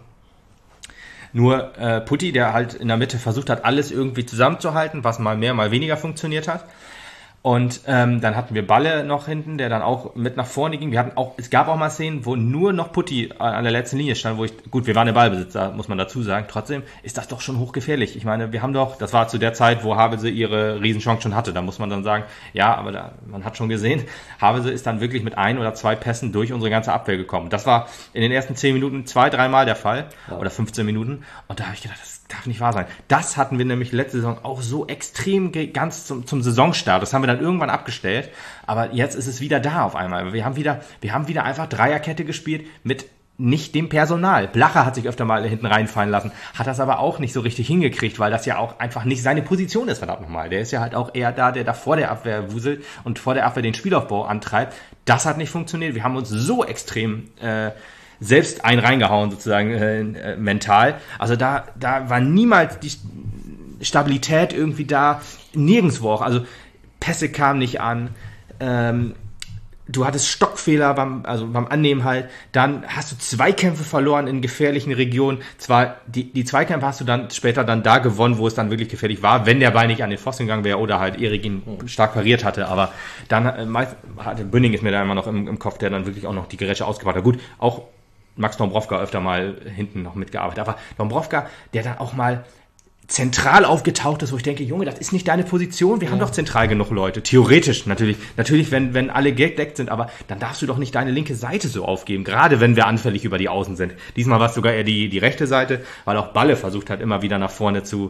nur äh, Putti, der halt in der Mitte versucht hat, alles irgendwie zusammenzuhalten, was mal mehr, mal weniger funktioniert hat. Und ähm, dann hatten wir Balle noch hinten, der dann auch mit nach vorne ging. Wir hatten auch, es gab auch mal Szenen, wo nur noch Putti an der letzten Linie stand, wo ich, gut, wir waren im Ballbesitzer, muss man dazu sagen. Trotzdem ist das doch schon hochgefährlich. Ich meine, wir haben doch, das war zu der Zeit, wo Havelse ihre Riesenchance schon hatte. Da muss man dann sagen, ja, aber da, man hat schon gesehen, Havelse ist dann wirklich mit ein oder zwei Pässen durch unsere ganze Abwehr gekommen. Das war in den ersten zehn Minuten zwei, dreimal der Fall. Ja. Oder fünfzehn Minuten. Und da habe ich gedacht, das darf nicht wahr sein. Das hatten wir nämlich letzte Saison auch so extrem ge- ganz zum, zum Saisonstart. Das haben wir dann irgendwann abgestellt. Aber jetzt ist es wieder da auf einmal. Wir haben wieder, wir haben wieder einfach Dreierkette gespielt mit nicht dem Personal. Blacher hat sich öfter mal hinten reinfallen lassen, hat das aber auch nicht so richtig hingekriegt, weil das ja auch einfach nicht seine Position ist, verdammt nochmal. Der ist ja halt auch eher da, der da vor der Abwehr wuselt und vor der Abwehr den Spielaufbau antreibt. Das hat nicht funktioniert. Wir haben uns so extrem äh, selbst einen reingehauen, sozusagen äh, äh, mental. Also da, da war niemals die Stabilität irgendwie da, nirgendwo auch. Also Pässe kamen nicht an, ähm, du hattest Stockfehler beim, also beim Annehmen halt, dann hast du Zweikämpfe verloren in gefährlichen Regionen. Zwar, die, die Zweikämpfe hast du dann später dann da gewonnen, wo es dann wirklich gefährlich war, wenn der Ball nicht an den Pfosten gegangen wäre oder halt Erik ihn stark pariert hatte. Aber dann, äh, meist, hatte Bünning ist mir da immer noch im, im Kopf, der dann wirklich auch noch die Gerätsche ausgebaut hat. Gut, auch Max Dąbrowka öfter mal hinten noch mitgearbeitet. Aber Dąbrowka, der dann auch mal zentral aufgetaucht ist, wo ich denke, Junge, das ist nicht deine Position, wir ja. haben doch zentral genug Leute. Theoretisch natürlich, natürlich, wenn, wenn alle gedeckt sind, aber dann darfst du doch nicht deine linke Seite so aufgeben, gerade wenn wir anfällig über die Außen sind. Diesmal war es sogar eher die, die rechte Seite, weil auch Balle versucht hat, immer wieder nach vorne zu,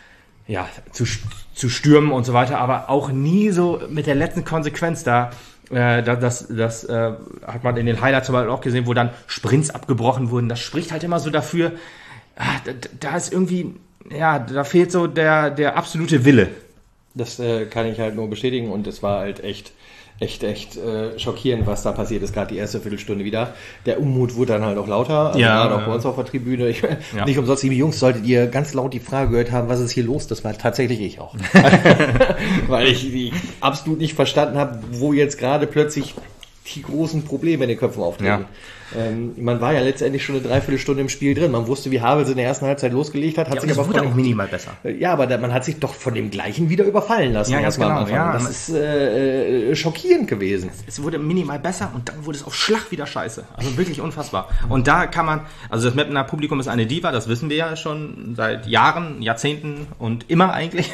ja, zu, zu stürmen und so weiter, aber auch nie so mit der letzten Konsequenz da. Äh, das das, das äh, hat man in den Highlights zum Beispiel auch gesehen, wo dann Sprints abgebrochen wurden. Das spricht halt immer so dafür, ah, da, da ist irgendwie, ja, da fehlt so der, der absolute Wille. Das äh, kann ich halt nur bestätigen und es war halt echt, echt, echt äh, schockierend, was da passiert ist, gerade die erste Viertelstunde wieder. Der Unmut wurde dann halt auch lauter, also ja, gerade auch ja. bei uns auf der Tribüne. Ich, ja. Nicht umsonst, liebe Jungs, solltet ihr ganz laut die Frage gehört haben, was ist hier los? Das war tatsächlich ich auch. Weil ich, ich absolut nicht verstanden habe, wo jetzt gerade plötzlich die großen Probleme in den Köpfen auftreten. Ja. Ähm, man war ja letztendlich schon eine Dreiviertelstunde im Spiel drin. Man wusste, wie Havelse in der ersten Halbzeit losgelegt hat, hat Ja, sich aber aber es wurde von auch dem, minimal besser. ja, aber da, man hat sich doch von dem Gleichen wieder überfallen lassen. Ja, ganz erstmal am genau, Anfang. ja. Das ist äh, äh, schockierend gewesen. Es wurde minimal besser und dann wurde es auf Schlag wieder scheiße. Also wirklich unfassbar. Und da kann man, also das Mappener Publikum ist eine Diva, das wissen wir ja schon seit Jahren, Jahrzehnten und immer eigentlich.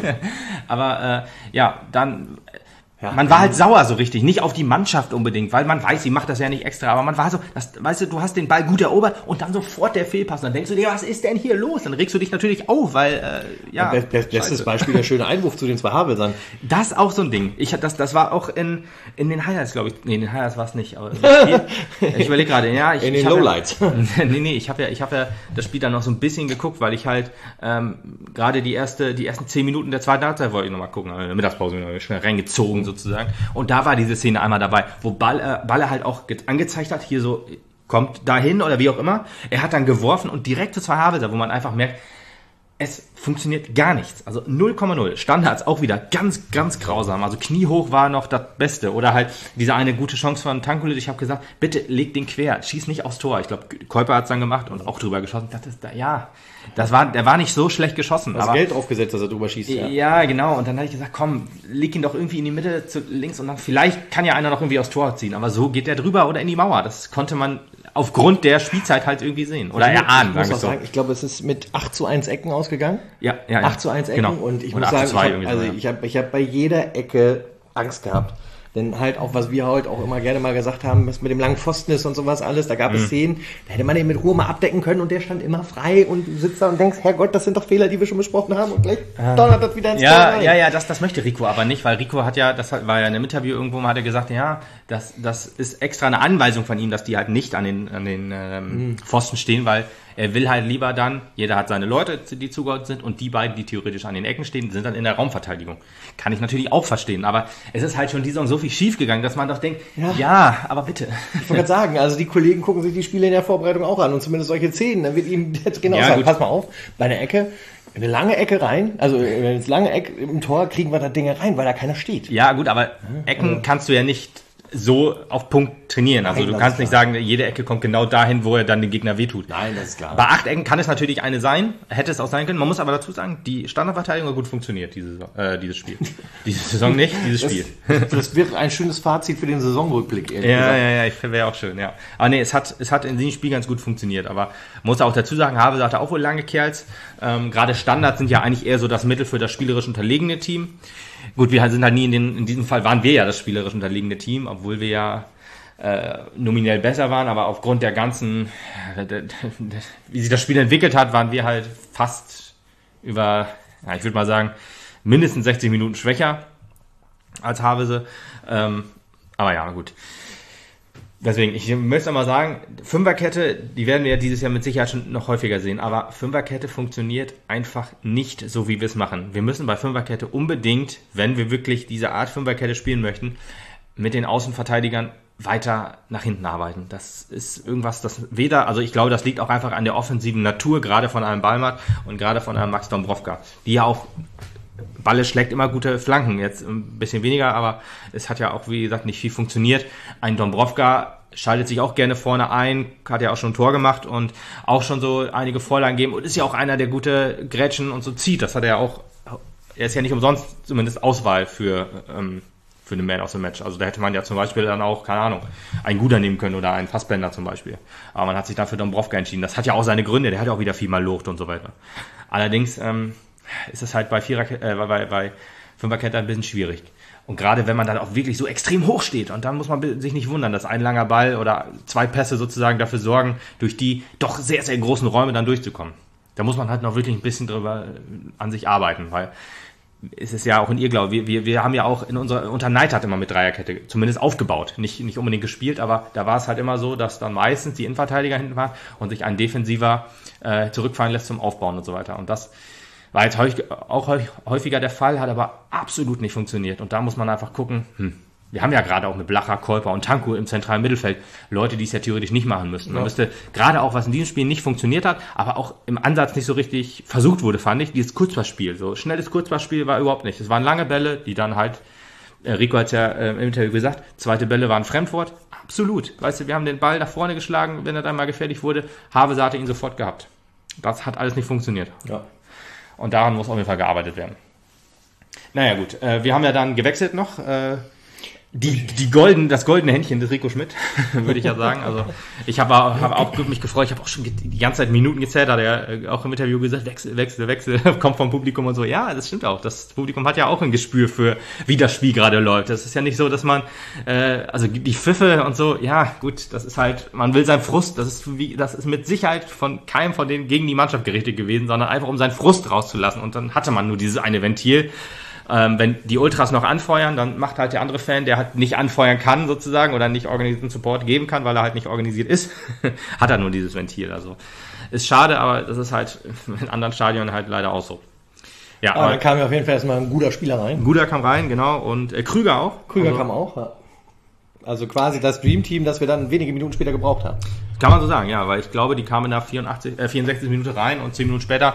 Aber äh, ja, dann... Ja. Man war halt sauer so richtig, nicht auf die Mannschaft unbedingt, weil man weiß, sie macht das ja nicht extra, aber man war so, das, weißt du, du hast den Ball gut erobert und dann sofort der Fehlpass, dann denkst du dir, was ist denn hier los? Dann regst du dich natürlich auf, weil, äh, ja. ja Bestes Scheiße. Beispiel, der schöne Einwurf zu den zwei Havelsern. Das ist auch so ein Ding. Ich, das, das war auch in, in den Highlights, glaube ich. Nee, in den Highlights war es nicht. Aber ich überlege gerade, ja. Ich, in den ich Lowlights. Ja, nee, nee, ich habe ja, ich habe ja das Spiel dann noch so ein bisschen geguckt, weil ich halt ähm, gerade die erste, die ersten zehn Minuten der zweiten Halbzeit wollte ich nochmal gucken. In der Mittagspause bin ich schnell reingezogen sozusagen. Und da war diese Szene einmal dabei, wo Balle, Balle halt auch angezeigt hat, hier so, kommt dahin oder wie auch immer. Er hat dann geworfen und direkt zu zwei Havelser, wo man einfach merkt, es funktioniert gar nichts. Also null Komma null. Standards auch wieder ganz, ganz grausam. Also kniehoch war noch das Beste. Oder halt diese eine gute Chance von Tankulic. Ich habe gesagt, bitte leg den quer. Schieß nicht aufs Tor. Ich glaube, Kuiper hat es dann gemacht und auch drüber geschossen. Das ist da, ja, das war, der war nicht so schlecht geschossen. Du hast aber Geld aufgesetzt, dass er drüber schießt. Ja, ja genau. Und dann habe ich gesagt, komm, leg ihn doch irgendwie in die Mitte zu links und dann vielleicht kann ja einer noch irgendwie aufs Tor ziehen. Aber so geht der drüber oder in die Mauer. Das konnte man aufgrund der Spielzeit halt irgendwie sehen. Oder erahnen, sagen wir so. Sagen, ich glaube, es ist mit acht zu eins Ecken ausgegangen. Ja, ja, ja. acht zu eins Ecken. Genau. Und ich oder muss sagen, ich so, habe also ja. ich hab, ich hab bei jeder Ecke Angst gehabt. Denn halt auch, was wir heute auch immer gerne mal gesagt haben, was mit dem langen Pfosten ist und sowas alles, da gab Mhm. es Szenen, da hätte man den mit Ruhe mal abdecken können und der stand immer frei und du sitzt da und denkst, Herrgott, das sind doch Fehler, die wir schon besprochen haben und gleich donnert das wieder ins Tor Ja, rein. ja, ja, das, das möchte Rico aber nicht, weil Rico hat ja, das war ja in einem Interview irgendwo mal, hat er gesagt, ja, das, das ist extra eine Anweisung von ihm, dass die halt nicht an den, an den ähm, mhm. Pfosten stehen, weil er will halt lieber dann, jeder hat seine Leute, die zugeordnet sind und die beiden, die theoretisch an den Ecken stehen, sind dann in der Raumverteidigung. Kann ich natürlich auch verstehen, aber es ist halt schon die Saison so viel schief gegangen, dass man doch denkt, ja, ja aber bitte. Ich wollte gerade sagen, also die Kollegen gucken sich die Spiele in der Vorbereitung auch an und zumindest solche Szenen, dann wird ihnen der Trainer Ja, auch sagen, gut. pass mal auf, bei der Ecke, eine lange Ecke rein, also wenn das lange Eck im Tor, kriegen wir da Dinge rein, weil da keiner steht. Ja, gut, aber Ecken kannst du ja nicht so auf Punkt trainieren. Also Nein, du das kannst ist nicht klar. sagen, jede Ecke kommt genau dahin, wo er dann den Gegner wehtut. Nein, das ist klar. Bei acht Ecken kann es natürlich eine sein, hätte es auch sein können. Man muss aber dazu sagen, die Standardverteidigung hat gut funktioniert, diese Saison, äh, dieses Spiel. Diese Saison nicht, dieses Das, Spiel. das wird ein schönes Fazit für den Saisonrückblick, ehrlich Ja, gesagt. ja, ja, ich wäre auch schön, ja. Aber nee, es hat, es hat in diesem Spiel ganz gut funktioniert. Aber muss auch dazu sagen, Habe sagte auch wohl lange Kerls. Ähm, gerade Standards sind ja eigentlich eher so das Mittel für das spielerisch unterlegene Team. Gut, wir sind halt nie in den, in diesem Fall waren wir ja das spielerisch unterlegene Team, obwohl wir ja äh, nominell besser waren, aber aufgrund der ganzen, äh, wie sich das Spiel entwickelt hat, waren wir halt fast über, ja, ich würde mal sagen, mindestens sechzig Minuten schwächer als Havelse. Ähm, aber ja, gut. Deswegen, ich möchte mal sagen, Fünferkette, die werden wir ja dieses Jahr mit Sicherheit schon noch häufiger sehen, aber Fünferkette funktioniert einfach nicht so, wie wir es machen. Wir müssen bei Fünferkette unbedingt, wenn wir wirklich diese Art Fünferkette spielen möchten, mit den Außenverteidigern weiter nach hinten arbeiten. Das ist irgendwas, das weder, also ich glaube, das liegt auch einfach an der offensiven Natur, gerade von einem Ballmatt und gerade von einem Max Dombrovka, die ja auch Balle schlägt immer gute Flanken, jetzt ein bisschen weniger, aber es hat ja auch, wie gesagt, nicht viel funktioniert. Ein Dombrovka schaltet sich auch gerne vorne ein, hat ja auch schon ein Tor gemacht und auch schon so einige Vorlagen gegeben und ist ja auch einer, der gute Grätschen und so zieht. Das hat er ja auch, er ist ja nicht umsonst zumindest Auswahl für, ähm, für den Man of the Match. Also da hätte man ja zum Beispiel dann auch, keine Ahnung, einen Guder nehmen können oder einen Fassbender zum Beispiel. Aber man hat sich dann für Dombrovka entschieden. Das hat ja auch seine Gründe, der hat ja auch wieder viel mal Lucht und so weiter. Allerdings, ähm, ist es halt bei Vierer, äh, bei, bei Fünferkette ein bisschen schwierig. Und gerade wenn man dann auch wirklich so extrem hoch steht, und dann muss man sich nicht wundern, dass ein langer Ball oder zwei Pässe sozusagen dafür sorgen, durch die doch sehr, sehr großen Räume dann durchzukommen. Da muss man halt noch wirklich ein bisschen drüber an sich arbeiten, weil es ist ja auch in ihr, glaube ich, wir, wir, wir haben ja auch in unserer, unter Neidhardt immer mit Dreierkette zumindest aufgebaut, nicht, nicht unbedingt gespielt, aber da war es halt immer so, dass dann meistens die Innenverteidiger hinten waren und sich ein Defensiver äh, zurückfallen lässt zum Aufbauen und so weiter. Und das war jetzt häufig, auch häufiger der Fall, hat aber absolut nicht funktioniert. Und da muss man einfach gucken, hm, wir haben ja gerade auch mit Blacher, Kuiper und Tanku im zentralen Mittelfeld Leute, die es ja theoretisch nicht machen müssten. Man Ja. müsste gerade auch, was in diesem Spiel nicht funktioniert hat, aber auch im Ansatz nicht so richtig versucht wurde, fand ich, dieses Kurzpassspiel. So schnelles Kurzpassspiel war überhaupt nicht. Es waren lange Bälle, die dann halt, äh, Rico hat ja äh, im Interview gesagt, zweite Bälle waren Fremdwort. Absolut. Weißt du, wir haben den Ball nach vorne geschlagen, wenn er dann mal gefährlich wurde. Havelse hatte ihn sofort gehabt. Das hat alles nicht funktioniert. Ja. Und daran muss auf jeden Fall gearbeitet werden. Naja gut, äh, wir haben ja dann gewechselt noch. Äh, die, die golden, das goldene Händchen des Rico Schmidt, würde ich ja sagen. Also ich habe hab auch mich gefreut, ich habe auch schon die ganze Zeit Minuten gezählt, hat er äh, auch im Interview gesagt, Wechsel, Wechsel, Wechsel, kommt vom Publikum und so. Ja, das stimmt auch. Das Publikum hat ja auch ein Gespür für, wie das Spiel gerade läuft. Das ist ja nicht so, dass man, äh, also die Pfiffe und so, ja gut, das ist halt, man will seinen Frust, das ist wie, das ist mit Sicherheit von keinem von denen gegen die Mannschaft gerichtet gewesen, sondern einfach um seinen Frust rauszulassen. Und dann hatte man nur dieses eine Ventil. Ähm, wenn die Ultras noch anfeuern, dann macht halt der andere Fan, der halt nicht anfeuern kann sozusagen oder nicht organisierten Support geben kann, weil er halt nicht organisiert ist, hat er nur dieses Ventil. Also ist schade, aber das ist halt in anderen Stadien halt leider auch so. Ja, Aber aber dann kam ja auf jeden Fall erstmal ein guter Spieler rein. Guder kam rein, genau, und äh, Krüger auch. Krüger also, kam auch, ja. Also quasi das Dream-Team, das wir dann wenige Minuten später gebraucht haben. Kann man so sagen, ja, weil ich glaube, die kamen da vierundachtzig, äh, vierundsechzig Minuten rein und zehn Minuten später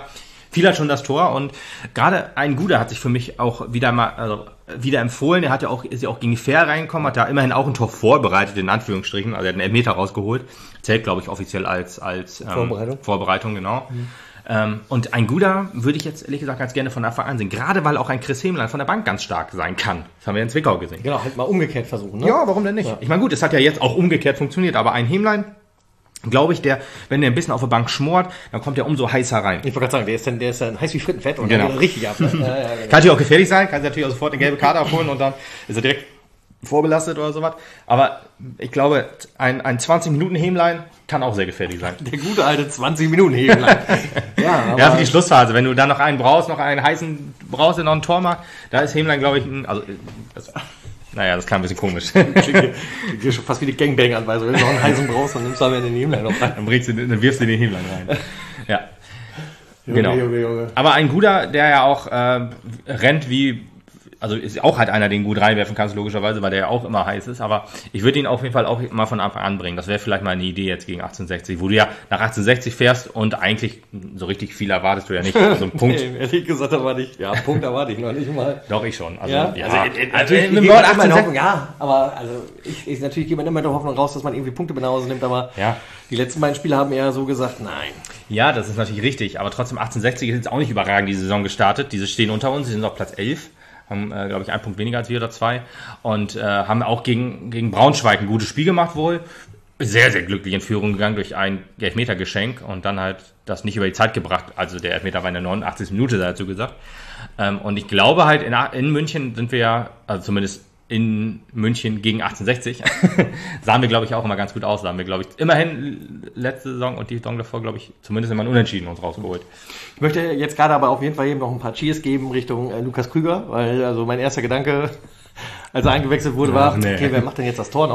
fiel halt schon das Tor und gerade ein Guder hat sich für mich auch wieder mal also wieder empfohlen. Er hat ja auch, ist ja auch gegen die Fair reingekommen, hat da immerhin auch ein Tor vorbereitet, in Anführungsstrichen. Also er hat einen Elfmeter rausgeholt. Zählt, glaube ich, offiziell als, als ähm, Vorbereitung. Vorbereitung, genau. Mhm. Ähm, und ein Guder würde ich jetzt ehrlich gesagt ganz gerne von Anfang an sehen. Gerade weil auch ein Chris Hemlein von der Bank ganz stark sein kann. Das haben wir in Zwickau gesehen. Genau, halt mal umgekehrt versuchen. Ne? Ja, warum denn nicht? Ja. Ich meine, gut, es hat ja jetzt auch umgekehrt funktioniert, aber ein Hemlein, glaube ich, der, wenn der ein bisschen auf der Bank schmort, dann kommt der umso heißer rein. Ich wollte gerade sagen, der ist dann, der ist dann heiß wie Frittenfett und genau. dann geht er richtig ab. Ne? ja, ja, genau. Kann natürlich auch gefährlich sein, kann sich natürlich auch sofort eine gelbe Karte abholen und dann ist er direkt vorbelastet oder sowas. Aber ich glaube, ein, ein zwanzig Minuten Hemlein kann auch sehr gefährlich sein. Der gute alte zwanzig Minuten Hemlein. ja, aber ja, für die Schlussphase. Wenn du dann noch einen brauchst, noch einen heißen, brauchst du noch einen Tor macht, da ist Hemlein, glaube ich, ein, also, das, naja, das klang ein bisschen komisch. Klingt hier schon fast wie die Gangbang-Anweisung. Wenn du noch einen heißen brauchst, dann nimmst du aber den Hemlein noch rein. Dann, bringst du, dann wirfst du den Hemlein rein. Ja. Junge, genau. Junge, Junge. Aber ein guter, der ja auch äh, rennt wie, also ist auch halt einer, den gut reinwerfen kannst, logischerweise, weil der ja auch immer heiß ist. Aber ich würde ihn auf jeden Fall auch mal von Anfang an bringen. Das wäre vielleicht mal eine Idee jetzt gegen achtzehnhundertsechzig, wo du ja nach achtzehnhundertsechzig fährst und eigentlich so richtig viel erwartest du ja nicht. Also ein Punkt. Nee, ehrlich gesagt, erwarte ich, ja, Punkt erwarte ich noch nicht mal. Doch, ich schon. Also, ja, ja, also, also, äh, natürlich, äh, mit ich Wort immer achtzehn, Hoffnung, ja, aber also ich, ich natürlich gebe immer der Hoffnung raus, dass man irgendwie Punkte mit nach Hause nimmt, aber ja. Die letzten beiden Spiele haben eher so gesagt, nein. Ja, das ist natürlich richtig, aber trotzdem achtzehnhundertsechzig ist jetzt auch nicht überragend die Saison gestartet. Diese stehen unter uns, sie sind auf Platz elf. Haben, äh, glaube ich, einen Punkt weniger als wir oder zwei. Und äh, haben auch gegen, gegen Braunschweig ein gutes Spiel gemacht wohl. Sehr, sehr glücklich in Führung gegangen durch ein Elfmetergeschenk und dann halt das nicht über die Zeit gebracht. Also der Elfmeter war in der neunundachtzigsten Minute dazu gesagt. Ähm, und ich glaube halt, in, in München sind wir ja, also zumindest in München gegen achtzehnhundertsechzig, sahen wir, glaube ich, auch immer ganz gut aus. Da haben wir, glaube ich, immerhin letzte Saison und die Saison davor, glaube ich, zumindest immer ein Unentschieden uns rausgeholt. Ich möchte jetzt gerade aber auf jeden Fall eben noch ein paar Cheers geben Richtung äh, Lukas Krüger, weil also mein erster Gedanke, als er eingewechselt wurde, war, nee. okay, wer macht denn jetzt das Tor noch?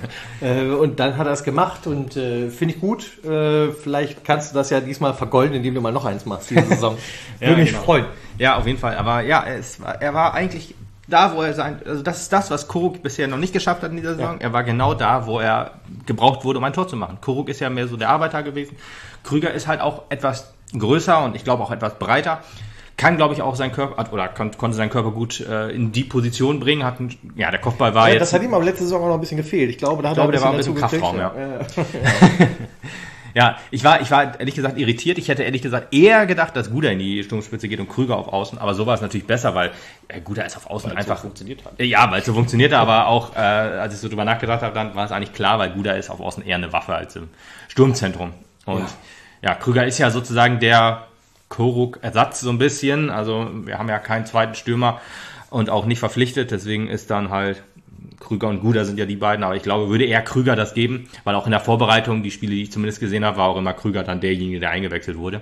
äh, und dann hat er es gemacht und äh, finde ich gut. Äh, vielleicht kannst du das ja diesmal vergolden, indem du mal noch eins machst diese Saison. ja, Würde mich genau. freuen. Ja, auf jeden Fall. Aber ja, es war, er war eigentlich da, wo er sein, also das ist das, was Koruk bisher noch nicht geschafft hat in dieser Saison. Ja. Er war genau da, wo er gebraucht wurde, um ein Tor zu machen. Koruk ist ja mehr so der Arbeiter gewesen. Krüger ist halt auch etwas größer und ich glaube auch etwas breiter. Kann, glaube ich, auch seinen Körper, oder kon, konnte seinen Körper gut äh, in die Position bringen. Hat ein, ja, der Kopfball war ja, jetzt... Das hat ihm aber letzte Saison auch noch ein bisschen gefehlt. Ich glaube, da hat ich glaube, er ein bisschen der war ein bisschen Kraftraum, ja. Ja. Ja, ich war, ich war ehrlich gesagt irritiert. Ich hätte ehrlich gesagt eher gedacht, dass Guder in die Sturmspitze geht und Krüger auf Außen. Aber so war es natürlich besser, weil äh, Guder ist auf Außen weil einfach... So funktioniert hat. Ja, weil es so funktionierte, aber auch, äh, als ich so drüber nachgedacht habe, dann war es eigentlich klar, weil Guder ist auf Außen eher eine Waffe als im Sturmzentrum. Und ja, ja Krüger ist ja sozusagen der Koruk-Ersatz so ein bisschen. Also wir haben ja keinen zweiten Stürmer und auch nicht verpflichtet. Deswegen ist dann halt... Krüger und Guder sind ja die beiden, aber ich glaube, würde eher Krüger das geben, weil auch in der Vorbereitung, die Spiele, die ich zumindest gesehen habe, war auch immer Krüger dann derjenige, der eingewechselt wurde.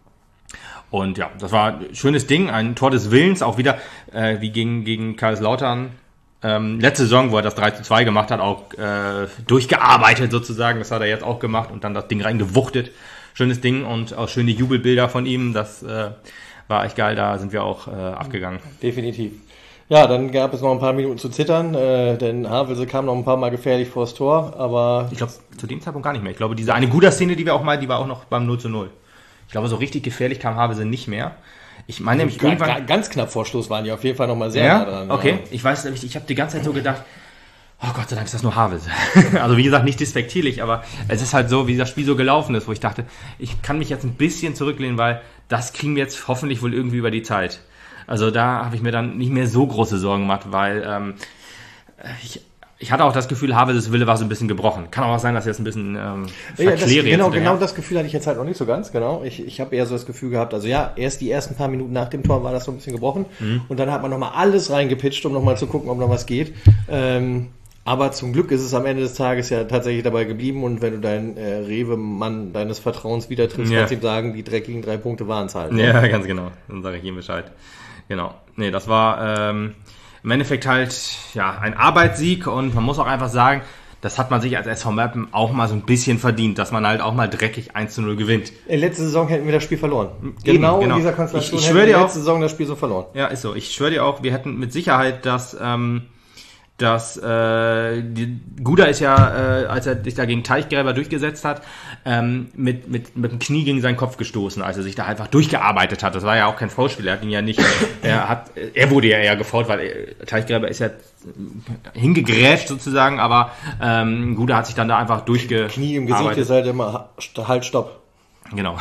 Und ja, das war ein schönes Ding, ein Tor des Willens, auch wieder äh, wie gegen, gegen Kaiserslautern. Ähm, letzte Saison, wo er das drei zu zwei gemacht hat, auch äh, durchgearbeitet sozusagen, das hat er jetzt auch gemacht und dann das Ding reingewuchtet. Schönes Ding und auch schöne Jubelbilder von ihm, das äh, war echt geil, da sind wir auch äh, abgegangen. Definitiv. Ja, dann gab es noch ein paar Minuten zu zittern, äh, denn Havelse kam noch ein paar Mal gefährlich vors Tor, aber... Ich glaube, zu dem Zeitpunkt gar nicht mehr. Ich glaube, diese eine Guder-Szene, die wir auch mal, die war auch noch beim null zu null. Ich glaube, so richtig gefährlich kam Havelse nicht mehr. Ich meine nämlich also, irgendwann... Ganz knapp vor Schluss waren die auf jeden Fall noch mal sehr ja? nah dran. Okay, ja. Ich weiß nämlich, ich habe die ganze Zeit so gedacht, oh Gott sei Dank ist das nur Havelse. Also wie gesagt, nicht despektierlich, aber es ist halt so, wie das Spiel so gelaufen ist, wo ich dachte, ich kann mich jetzt ein bisschen zurücklehnen, weil das kriegen wir jetzt hoffentlich wohl irgendwie über die Zeit. Also da habe ich mir dann nicht mehr so große Sorgen gemacht, weil ähm, ich, ich hatte auch das Gefühl, Havelses Wille war so ein bisschen gebrochen. Kann auch sein, dass ich jetzt ein bisschen ähm, ja, das, genau, genau das Gefühl hatte ich jetzt halt auch nicht so ganz, genau. Ich, ich habe eher so das Gefühl gehabt, also ja, erst die ersten paar Minuten nach dem Tor war das so ein bisschen gebrochen mhm. und dann hat man nochmal alles reingepitcht, um nochmal zu gucken, ob noch was geht. Ähm, aber zum Glück ist es am Ende des Tages ja tatsächlich dabei geblieben und wenn du deinen äh, Rewe-Mann deines Vertrauens wieder triffst, ja. kannst du ihm sagen, die dreckigen drei Punkte waren es halt. Ja, ganz genau. Dann sage ich ihm Bescheid. Genau. Nee, das war ähm, im Endeffekt halt ja ein Arbeitssieg und man muss auch einfach sagen, das hat man sich als S V Meppen auch mal so ein bisschen verdient, dass man halt auch mal dreckig eins zu null gewinnt. In letzter Saison hätten wir das Spiel verloren. Eben, genau, genau in dieser Konstellation ich, ich hätten wir in letzte letzte Saison das Spiel so verloren. Ja, ist so. Ich schwöre dir auch, wir hätten mit Sicherheit das, ähm, dass äh, die, Guda ist ja, äh, als er sich da gegen Teichgräber durchgesetzt hat, ähm, mit, mit, mit dem Knie gegen seinen Kopf gestoßen, als er sich da einfach durchgearbeitet hat. Das war ja auch kein Foulspiel, er hat ihn ja nicht, er hat, er wurde ja eher gefoult, weil äh, Teichgräber ist ja hingegrätscht sozusagen, aber ähm, Guda hat sich dann da einfach durchgearbeitet. Knie im Gesicht ist halt immer halt, stopp. Genau.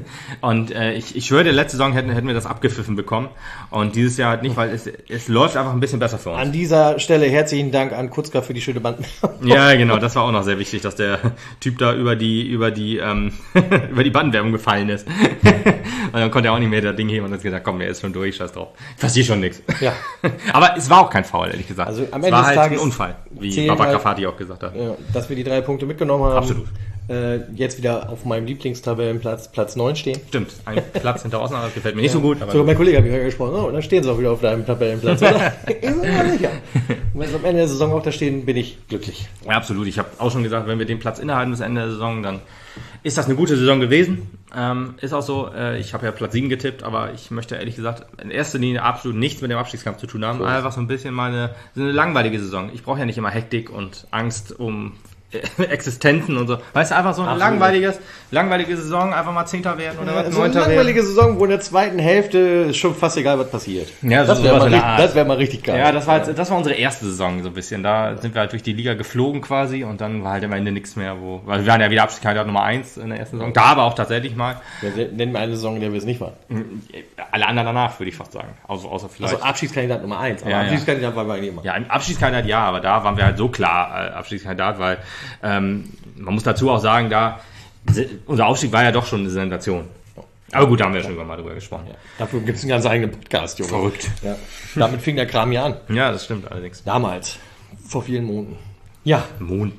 Und äh, ich, ich schwöre, letzte Saison hätten, hätten wir das abgepfiffen bekommen. Und dieses Jahr halt nicht, weil es, es läuft einfach ein bisschen besser für uns. An dieser Stelle herzlichen Dank an Kutzka für die schöne Band. Ja, genau, das war auch noch sehr wichtig, dass der Typ da über die, über die, ähm, über die Bandenwerbung gefallen ist. Und dann konnte er auch nicht mehr das Ding heben und hat gesagt, komm, er ist schon durch, scheiß drauf. Ich verstehe schon nichts. Ja. Aber es war auch kein Foul, ehrlich gesagt. Also am es Ende war des halt Tages ein Unfall, wie Baba Grafati auch gesagt hat. Ja, dass wir die drei Punkte mitgenommen haben. Absolut. Äh, jetzt wieder auf meinem Lieblingstabellenplatz, Platz neun stehen. Stimmt, ein Platz hinter Osnabrück, das gefällt mir nicht so gut. Aber sogar mein Kollege hat mich angesprochen, oh, und dann stehen sie auch wieder auf deinem Tabellenplatz, oder? Ist immer sicher. Und wenn sie am Ende der Saison auch da stehen, bin ich glücklich. Ja, absolut. Ich habe auch schon gesagt, wenn wir den Platz innehalten bis Ende der Saison, dann ist das eine gute Saison gewesen. Ähm, ist auch so, äh, ich habe ja Platz sieben getippt, aber ich möchte ehrlich gesagt in erster Linie absolut nichts mit dem Abstiegskampf zu tun haben. So. Einfach so ein bisschen mal eine, so eine langweilige Saison. Ich brauche ja nicht immer Hektik und Angst um Existenzen und so. Weißt du, einfach so eine Absolut. langweiliges, langweilige Saison, einfach mal Zehnter werden oder ja, was? So eine langweilige werden. Saison, wo in der zweiten Hälfte ist schon fast egal, was passiert. Ja, das so wäre mal, wär mal richtig geil. Ja, das war, das war unsere erste Saison so ein bisschen. Da sind wir halt durch die Liga geflogen quasi und dann war halt am Ende nichts mehr, wo, weil wir waren ja wieder Abstiegskandidat Nummer eins in der ersten Saison. Da aber auch tatsächlich mal. Ja, nennen wir eine Saison, in der wir es nicht waren. Alle anderen danach, würde ich fast sagen. Außer, außer vielleicht. Also Abstiegskandidat Nummer eins, aber ja, Abstiegskandidat ja. waren wir eigentlich immer. Ja, Abstiegskandidat ja, aber da waren wir halt so klar äh, Abstiegskandidat, weil ähm, man muss dazu auch sagen, da unser Aufstieg war ja doch schon eine Sensation. Aber gut, da haben wir ja schon mal drüber gesprochen. Ja. Dafür gibt es einen ganz eigenen Podcast, Junge. Verrückt. Ja. Damit fing der Kram ja an. Ja, das stimmt allerdings. Damals. Vor vielen Monaten. Ja. Monaten.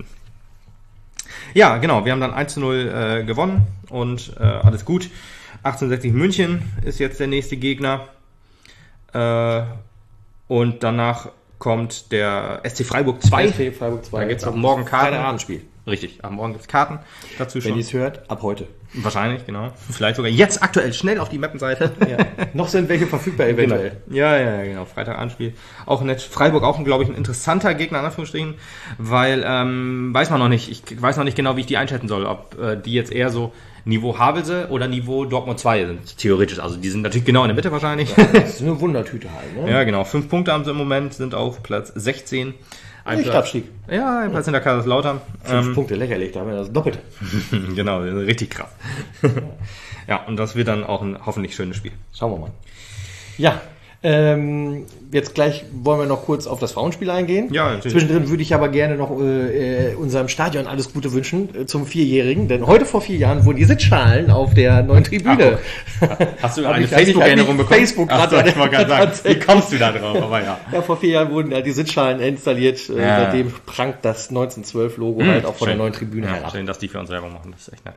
Ja, genau. Wir haben dann eins zu null äh, gewonnen und äh, alles gut. achtzehnhundertsechzig München ist jetzt der nächste Gegner. Äh, und danach kommt der S C Freiburg zwei. S C Freiburg zwei. Da gibt es ab morgen Karten. Ein Abendspiel. Richtig, ab morgen gibt es Karten dazu schon. Wenn ihr es hört, ab heute. Wahrscheinlich, genau. Vielleicht sogar jetzt aktuell schnell auf die Mappenseite. Ja. Noch sind welche verfügbar eventuell. Genau. Ja, ja, genau. Freitag-Anspiel. Auch nett. Freiburg auch, glaube ich, ein interessanter Gegner, in Anführungsstrichen, weil, ähm, weiß man noch nicht. Ich weiß noch nicht genau, wie ich die einschätzen soll. Ob äh, die jetzt eher so Niveau Havelse oder Niveau Dortmund zwei sind, theoretisch. Also die sind natürlich genau in der Mitte wahrscheinlich. Ja, das ist eine Wundertüte halt, ne? Ja, genau. Fünf Punkte haben sie im Moment, sind auf Platz sechzehn. Ein Nicht Platz, Abstieg. Ja, ein Platz in der Kaiserslautern. Fünf ähm, Punkte, lächerlich, da haben wir das Doppelte. Genau, richtig krass. Ja, und das wird dann auch ein hoffentlich schönes Spiel. Schauen wir mal. Ja, ähm, jetzt gleich wollen wir noch kurz auf das Frauenspiel eingehen. Ja, natürlich. Zwischendrin würde ich aber gerne noch äh, unserem Stadion alles Gute wünschen äh, zum Vierjährigen, denn heute vor vier Jahren wurden die Sitzschalen auf der neuen Tribüne. Ach, hast du eine Facebook-Erinnerung bekommen? Facebook Ach, so, ich wollte gerade sagen, wie kommst du da drauf? Aber ja. Ja, vor vier Jahren wurden halt die Sitzschalen installiert. Äh, ja. Seitdem prangt das neunzehnhundertzwölf-Logo hm, halt auch von schön. Der neuen Tribüne ja, herab. Schön, dass die für uns Werbung machen, das ist echt nett.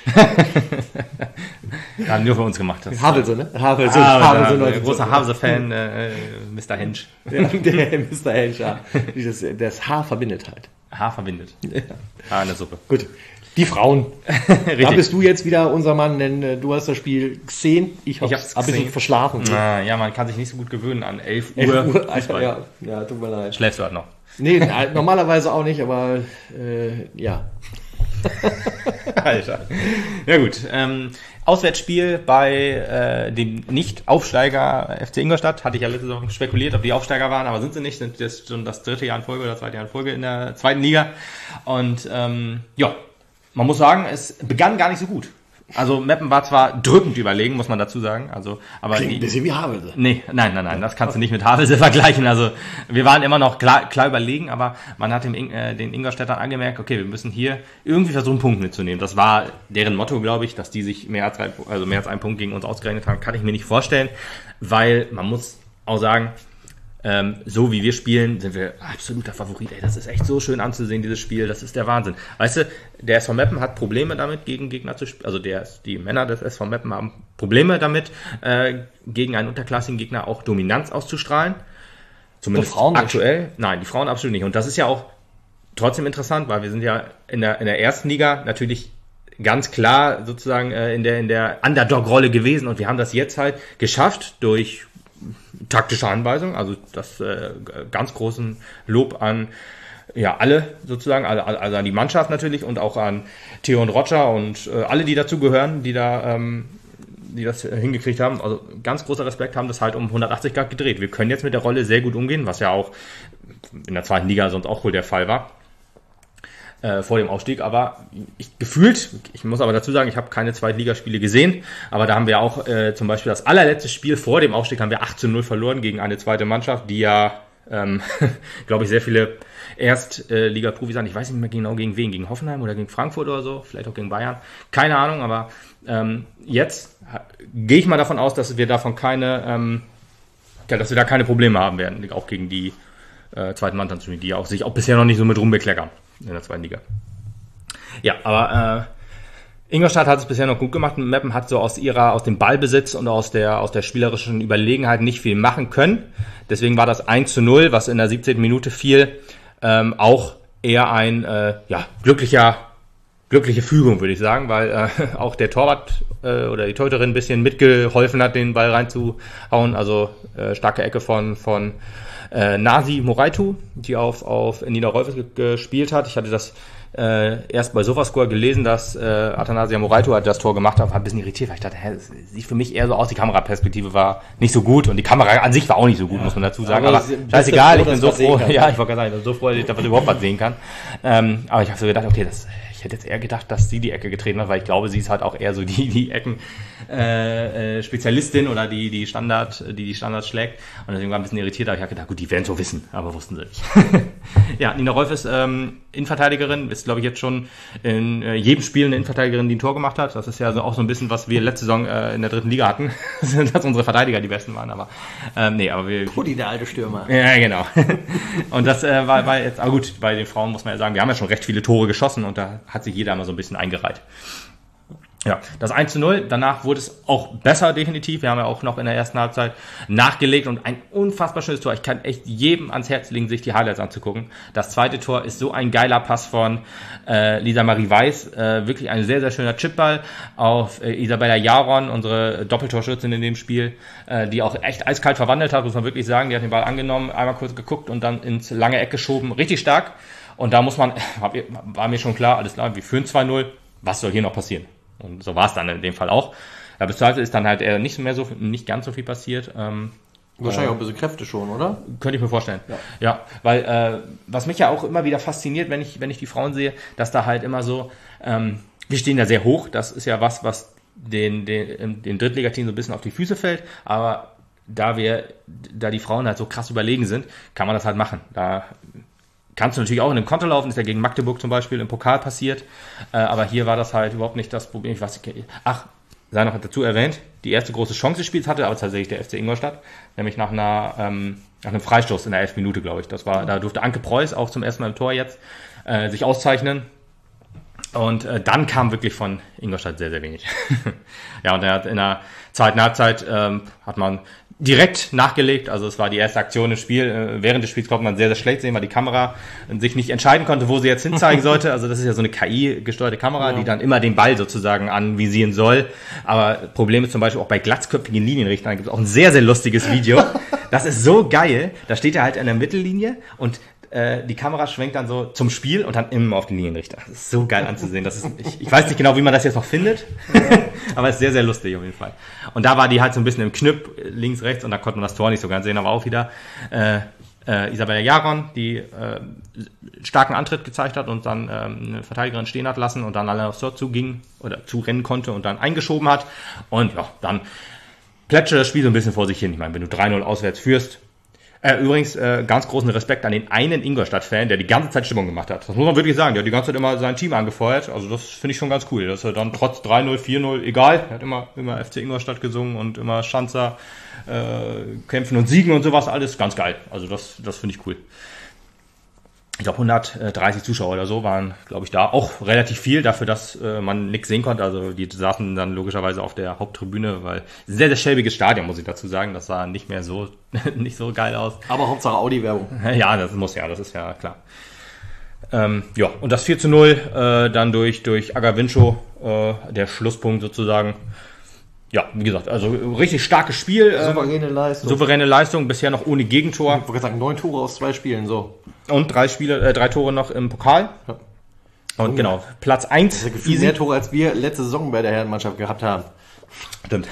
Ja, nur für uns gemacht. Das Havelse, ne? Havelse, ah, Havelse, Havelse großer Havelse-Fan, äh, Mister Hensch. Ja, der Mister Hensch, ja. Das, das Haar verbindet halt. Haar verbindet. Ja. Haar in der Suppe. Gut. Die Frauen. Da bist du jetzt wieder unser Mann, denn äh, du hast das Spiel gesehen. Ich habe es ein bisschen verschlafen. Na, ja, man kann sich nicht so gut gewöhnen an elf Uhr. elf Uhr Alter, ja, ja, tut mir leid. Schläfst du halt noch? Nee, normalerweise auch nicht, aber äh, ja. Alter. Ja gut. Ähm, Auswärtsspiel bei äh, dem Nicht-Aufsteiger F C Ingolstadt. Hatte ich ja letzte Saison spekuliert, ob die Aufsteiger waren, aber sind sie nicht. Sind jetzt schon das dritte Jahr in Folge oder zweite Jahr in Folge in der zweiten Liga. Und ähm, ja, man muss sagen, es begann gar nicht so gut. Also Meppen war zwar drückend überlegen, muss man dazu sagen. Also, aber klingt ein bisschen wie Havelse. Nee, nein, nein, nein, das kannst du nicht mit Havelse vergleichen. Also wir waren immer noch klar, klar überlegen, aber man hat dem, äh, den Ingolstädtern angemerkt, okay, wir müssen hier irgendwie versuchen, Punkt mitzunehmen. Das war deren Motto, glaube ich, dass die sich mehr als, drei, also mehr als einen Punkt gegen uns ausgerechnet haben, kann ich mir nicht vorstellen, weil man muss auch sagen, Ähm, so wie wir spielen, sind wir absoluter Favorit. Ey, das ist echt so schön anzusehen, dieses Spiel. Das ist der Wahnsinn. Weißt du, der S V Meppen hat Probleme damit, gegen Gegner zu spielen. Also der, die Männer des S V Meppen haben Probleme damit, äh, gegen einen unterklassigen Gegner auch Dominanz auszustrahlen. Zumindest die Frauen aktuell. Nicht. Nein, die Frauen absolut nicht. Und das ist ja auch trotzdem interessant, weil wir sind ja in der, in der ersten Liga natürlich ganz klar sozusagen äh, in der, in der Underdog-Rolle gewesen. Und wir haben das jetzt halt geschafft durch taktische Anweisung, also das äh, ganz großen Lob an ja alle sozusagen, also, also an die Mannschaft natürlich und auch an Theo und Roger und äh, alle, die dazugehören, die da ähm, die das hingekriegt haben. Also ganz großer Respekt, haben das halt um hundertachtzig Grad gedreht. Wir können jetzt mit der Rolle sehr gut umgehen, was ja auch in der zweiten Liga sonst auch wohl der Fall war äh, vor dem Aufstieg. Aber ich gefühlt, ich muss aber dazu sagen, ich habe keine Zweitligaspiele gesehen, aber da haben wir auch äh, zum Beispiel das allerletzte Spiel vor dem Aufstieg haben wir acht zu null verloren gegen eine zweite Mannschaft, die ja, ähm, glaube ich, sehr viele Erstliga-Profis an. Ich weiß nicht mehr genau gegen wen, gegen Hoffenheim oder gegen Frankfurt oder so, vielleicht auch gegen Bayern. Keine Ahnung, aber ähm, jetzt gehe ich mal davon aus, dass wir davon keine, ähm, ja, dass wir da keine Probleme haben werden, auch gegen die äh, zweiten Mannschaften, die auch sich auch bisher noch nicht so mit rumbekleckern in der zweiten Liga. Ja, aber äh, Ingolstadt hat es bisher noch gut gemacht. Meppen hat so aus ihrer, aus dem Ballbesitz und aus der, aus der spielerischen Überlegenheit nicht viel machen können. Deswegen war das eins zu null, was in der siebzehnten Minute fiel, ähm, auch eher ein äh, ja, glücklicher glückliche Fügung, würde ich sagen, weil äh, auch der Torwart äh, oder die Torhüterin ein bisschen mitgeholfen hat, den Ball reinzuhauen. Also äh, starke Ecke von von äh, Nasi Moraitu, die auf auf Nina Rolfes gespielt hat. Ich hatte das äh, erst bei Sofascore gelesen, dass äh, Athanasia Moraitu hat das Tor gemacht hat, war ein bisschen irritiert, weil ich dachte, hä, das sieht für mich eher so aus, die Kameraperspektive war nicht so gut und die Kamera an sich war auch nicht so gut, ja, muss man dazu sagen. Aber, aber scheißegal, ich bin so froh, ja, ich wollte gerade sagen, ich bin so froh, dass ich davon überhaupt was sehen kann. Ähm, aber ich habe so gedacht, okay, das ich hätte jetzt eher gedacht, dass sie die Ecke getreten hat, weil ich glaube, sie ist halt auch eher so die, die Ecken äh, äh, Spezialistin oder die, die Standard, die die Standards schlägt. Und deswegen war ein bisschen irritiert, aber ich habe gedacht, gut, die werden so wissen, aber wussten sie nicht. Ja, Nina Rolf ist ähm, Innenverteidigerin, ist, glaube ich, jetzt schon in äh, jedem Spiel eine Innenverteidigerin, die ein Tor gemacht hat. Das ist ja so auch so ein bisschen, was wir letzte Saison äh, in der dritten Liga hatten, dass unsere Verteidiger die besten waren, aber ähm, nee, aber wir... Pudi, der alte Stürmer. Ja, genau. Und das äh, war, war jetzt, aber gut, bei den Frauen muss man ja sagen, wir haben ja schon recht viele Tore geschossen und da hat sich jeder mal so ein bisschen eingereiht. Ja, das eins zu null, danach wurde es auch besser definitiv. Wir haben ja auch noch in der ersten Halbzeit nachgelegt und ein unfassbar schönes Tor. Ich kann echt jedem ans Herz legen, sich die Highlights anzugucken. Das zweite Tor ist so ein geiler Pass von äh, Lisa Marie Weiß. Äh, wirklich ein sehr, sehr schöner Chipball auf äh, Isabella Jaron, unsere Doppeltorschützin in dem Spiel, äh, die auch echt eiskalt verwandelt hat, muss man wirklich sagen. Die hat den Ball angenommen, einmal kurz geguckt und dann ins lange Eck geschoben. Richtig stark. Und da muss man, war mir schon klar, alles klar, wir führen zwei null. Was soll hier noch passieren? Und so war es dann in dem Fall auch. Ja, bis heute ist dann halt eher nicht mehr so, nicht ganz so viel passiert. Ähm, Wahrscheinlich äh, auch ein bisschen Kräfte schon, oder? Könnte ich mir vorstellen. Ja, ja weil äh, was mich ja auch immer wieder fasziniert, wenn ich wenn ich die Frauen sehe, dass da halt immer so, ähm, wir stehen da sehr hoch. Das ist ja was, was den den den Drittligateam so ein bisschen auf die Füße fällt. Aber da wir, da die Frauen halt so krass überlegen sind, kann man das halt machen. Da kannst du natürlich auch in einem Konter laufen, ist ja gegen Magdeburg zum Beispiel im Pokal passiert, äh, aber hier war das halt überhaupt nicht das Problem. Ich weiß nicht, ach, sei noch dazu erwähnt, die erste große Chance des Spiels hatte aber tatsächlich der F C Ingolstadt, nämlich nach einer ähm, nach einem Freistoß in der elften Minute, glaube ich. Das war, da durfte Anke Preuß auch zum ersten Mal im Tor jetzt äh, sich auszeichnen. Und äh, dann kam wirklich von Ingolstadt sehr, sehr wenig. Ja, und er hat in der zweiten Halbzeit ähm, hat man direkt nachgelegt, also es war die erste Aktion im Spiel. Während des Spiels konnte man sehr, sehr schlecht sehen, weil die Kamera sich nicht entscheiden konnte, wo sie jetzt hinzeigen sollte. Also das ist ja so eine K I-gesteuerte Kamera, ja, die dann immer den Ball sozusagen anvisieren soll. Aber Problem ist zum Beispiel auch bei glatzköpfigen Linienrichtern, gibt es auch ein sehr, sehr lustiges Video. Das ist so geil, da steht er halt in der Mittellinie und die Kamera schwenkt dann so zum Spiel und dann immer auf den Linienrichter. Das ist so geil anzusehen. Das ist, ich, ich weiß nicht genau, wie man das jetzt noch findet, aber es ist sehr, sehr lustig auf jeden Fall. Und da war die halt so ein bisschen im Knüpp, links, rechts, und da konnte man das Tor nicht so ganz sehen, aber auch wieder äh, äh, Isabella Jaron, die äh, starken Antritt gezeigt hat und dann ähm, eine Verteidigerin stehen hat lassen und dann alle aufs Tor zuging oder zurennen konnte und dann eingeschoben hat. Und ja, dann plätschert das Spiel so ein bisschen vor sich hin. Ich meine, wenn du drei null auswärts führst, Äh, übrigens, äh, ganz großen Respekt an den einen Ingolstadt-Fan, der die ganze Zeit Stimmung gemacht hat. Das muss man wirklich sagen. Der hat die ganze Zeit immer sein Team angefeuert. Also das finde ich schon ganz cool. Dass er dann trotz drei null, vier null, egal, er hat immer, immer F C Ingolstadt gesungen und immer Schanzer, äh, kämpfen und siegen und sowas. Alles ganz geil. Also das, das finde ich cool. Ich glaube, hundertdreißig Zuschauer oder so waren, glaube ich, da. Auch relativ viel dafür, dass äh, man nichts sehen konnte. Also die saßen dann logischerweise auf der Haupttribüne, weil sehr, sehr schäbiges Stadion, muss ich dazu sagen. Das sah nicht mehr so, nicht so geil aus. Aber Hauptsache Audi-Werbung. Ja, das muss ja, das ist ja klar. Ähm, ja, und das vier zu null äh, dann durch, durch Agavincho, äh, der Schlusspunkt sozusagen. ja, wie gesagt, also richtig starkes Spiel. Souveräne ähm, Leistung. Souveräne Leistung, bisher noch ohne Gegentor. Ich wollte sagen, neun Tore aus zwei Spielen, so. Und drei Spiele, äh, drei Tore noch im Pokal. Ja. Und genau, Platz eins. Das ist gefühlt mehr Tore, als wir letzte Saison bei der Herrenmannschaft gehabt haben. Stimmt.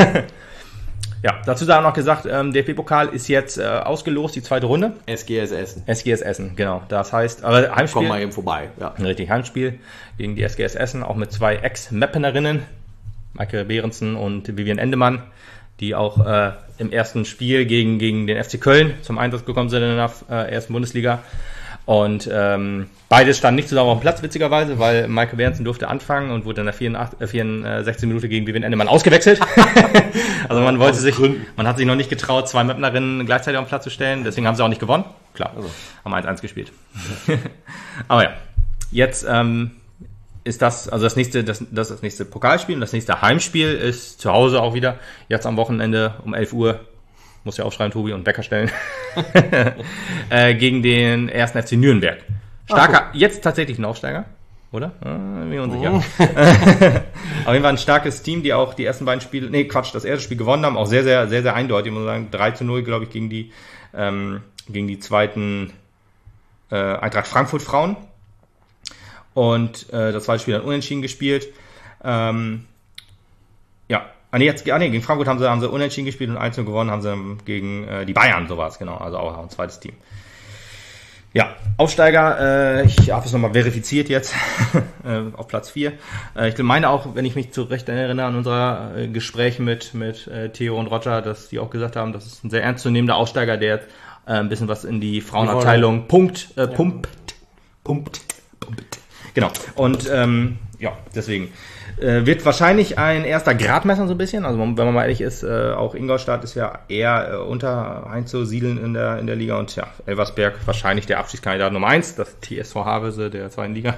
Ja, dazu sei auch noch gesagt, ähm, der D F B-Pokal ist jetzt äh, ausgelost, die zweite Runde. S G S Essen. S G S Essen, genau. Das heißt, aber Heimspiel. Komm mal eben vorbei. Ja. Richtig, Heimspiel gegen die S G S Essen, auch mit zwei Ex-Mappenerinnen, Maike Behrensen und Vivian Endemann, die auch äh, im ersten Spiel gegen, gegen den F C Köln zum Einsatz gekommen sind in der äh, ersten Bundesliga. Und ähm, beides standen nicht zusammen auf dem Platz, witzigerweise, weil Maike Behrensen durfte anfangen und wurde in der vierundsechzigsten Minute gegen Vivian Endemann ausgewechselt. Also man wollte sich, man hat sich noch nicht getraut, zwei Mapnerinnen gleichzeitig auf den Platz zu stellen, deswegen haben sie auch nicht gewonnen. Klar, also. Haben eins eins gespielt. Aber ja, jetzt ähm, ist das, also das nächste, das, das ist das nächste Pokalspiel und das nächste Heimspiel ist zu Hause auch wieder, jetzt am Wochenende um elf Uhr. Muss ja aufschreiben, Tobi, und Wecker stellen. äh, gegen den ersten F C Nürnberg. Starker, Ach, jetzt tatsächlich ein Aufsteiger, oder? Äh, bin unsicher. Oh. Auf jeden Fall ein starkes Team, die auch die ersten beiden Spiele, nee, Quatsch, das erste Spiel gewonnen haben. Auch sehr, sehr, sehr, sehr eindeutig, muss man sagen. drei zu null, glaube ich, gegen die, ähm, gegen die zweiten äh, Eintracht Frankfurt Frauen. Und äh, das zweite Spiel dann unentschieden gespielt. Ähm, ja. Ah nee, jetzt, ah nee, gegen Frankfurt haben sie, haben sie unentschieden gespielt und eins zu null gewonnen haben sie gegen äh, die Bayern, so war es, genau, also auch ein zweites Team. Ja, Aufsteiger, äh, ich habe es nochmal verifiziert jetzt, äh, auf Platz vier. Äh, ich meine auch, wenn ich mich zurecht erinnere an unser äh, Gespräch mit, mit äh, Theo und Roger, dass die auch gesagt haben, das ist ein sehr ernstzunehmender Aufsteiger, der jetzt äh, ein bisschen was in die Frauenabteilung pumpt, äh, pumpt, pumpt, pumpt. Genau, und ähm, ja, deswegen. Äh, wird wahrscheinlich ein erster Gradmesser so ein bisschen, also wenn man mal ehrlich ist, äh, auch Ingolstadt ist ja eher äh, unter einzusiedeln in der in der Liga und ja, Elversberg wahrscheinlich der Abschiedskandidat Nummer eins, das T S V Havelse der zweiten Liga.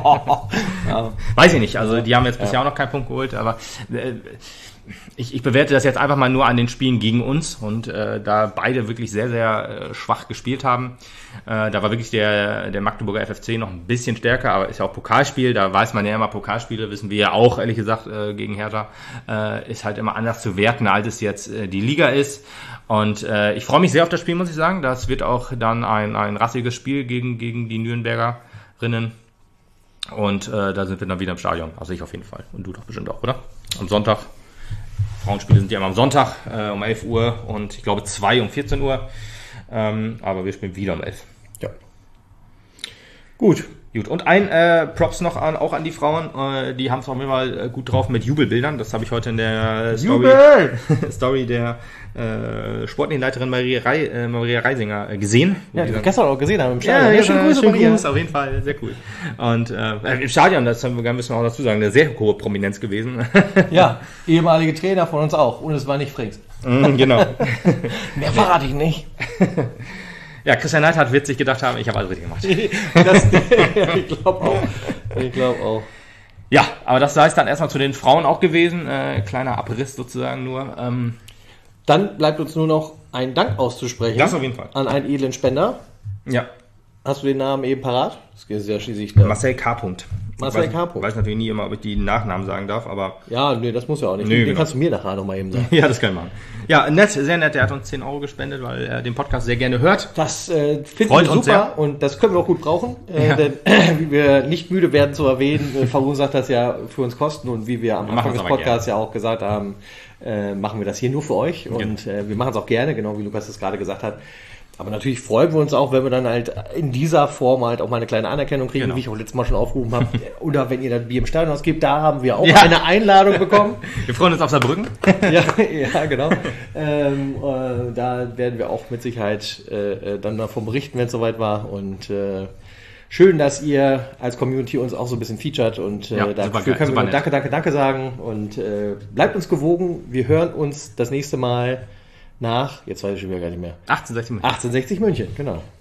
Ja. Weiß ich nicht, also die haben jetzt bisher ja. auch noch keinen Punkt geholt, aber äh, ich, ich bewerte das jetzt einfach mal nur an den Spielen gegen uns und äh, da beide wirklich sehr, sehr äh, schwach gespielt haben. Äh, da war wirklich der, der Magdeburger F F C noch ein bisschen stärker, aber ist ja auch Pokalspiel, da weiß man ja immer, Pokalspiele wissen wir ja auch, ehrlich gesagt, äh, gegen Hertha, äh, ist halt immer anders zu werten, als es jetzt äh, die Liga ist. Und äh, ich freue mich sehr auf das Spiel, muss ich sagen. Das wird auch dann ein, ein rassiges Spiel gegen, gegen die Nürnbergerinnen. Und äh, da sind wir dann wieder im Stadion, also ich auf jeden Fall. Und du doch bestimmt auch, oder? Am Sonntag. Frauenspiele sind ja immer am Sonntag äh, um elf Uhr und ich glaube zwei um vierzehn Uhr. Ähm, aber wir spielen wieder um elf. Ja. Gut. Gut. Und ein äh, Props noch an, auch an die Frauen. Äh, die haben es auch immer äh, gut drauf mit Jubelbildern. Das habe ich heute in der Story, Story der äh, Sportleiterin Maria, Rei, äh, Maria Reisinger äh, gesehen. Ja, die wir gestern auch gesehen haben im Stadion. Ja, ja, schöne Grüße von ihr. Auf jeden Fall, sehr cool. Und äh, im Stadion, das müssen wir auch dazu sagen, eine sehr hohe Prominenz gewesen. Ja, ehemalige Trainer von uns auch. Und es war nicht Frings. Mm, genau. Mehr verrate ich nicht. Ja, Christian Neidhardt wird sich gedacht haben, ich habe alles richtig gemacht. Das, ja, ich glaube auch. Ich glaube auch. Ja, aber das sei es dann erstmal zu den Frauen auch gewesen. Äh, kleiner Abriss sozusagen nur. Ähm, Dann bleibt uns nur noch einen Dank auszusprechen. Das auf jeden Fall. An einen edlen Spender. Ja. Hast du den Namen eben parat? Das ist ja schließlich der Marcel K. Marcel ich K. weiß, weiß natürlich nie immer, ob ich die Nachnamen sagen darf, aber... Ja, nee, das muss ja auch nicht. Nee, den genau. kannst du mir nachher nochmal eben sagen. Ja, das können wir machen. Ja, nett, sehr nett. Der hat uns zehn Euro gespendet, weil er den Podcast sehr gerne hört. Das äh, finden Freut wir uns super sehr. Und das können wir auch gut brauchen. Äh, Ja. Denn wie wir nicht müde werden zu erwähnen, äh, verursacht das ja für uns Kosten. Und wie wir am Wir machen Anfang es des aber Podcasts ja auch gesagt haben, äh, machen wir das hier nur für euch. Und äh, wir machen es auch gerne, genau wie Lukas das gerade gesagt hat. Aber natürlich freuen wir uns auch, wenn wir dann halt in dieser Form halt auch mal eine kleine Anerkennung kriegen, Genau. wie ich auch letztes Mal schon aufgerufen habe. Oder wenn ihr das Bier im Stadion ausgibt, da haben wir auch Ja. eine Einladung bekommen. Wir freuen uns auf Saarbrücken. ja, ja, genau. Ähm, äh, da werden wir auch mit Sicherheit äh, dann davon berichten, wenn es soweit war. Und äh, schön, dass ihr als Community uns auch so ein bisschen featured. Und äh, Ja, dafür supergeil, können wir super nur Danke, Danke, Danke sagen. Und äh, bleibt uns gewogen. Wir hören uns das nächste Mal nach, jetzt weiß ich schon wieder gar nicht mehr, achtzehnhundertsechzig München. achtzehnhundertsechzig München, genau.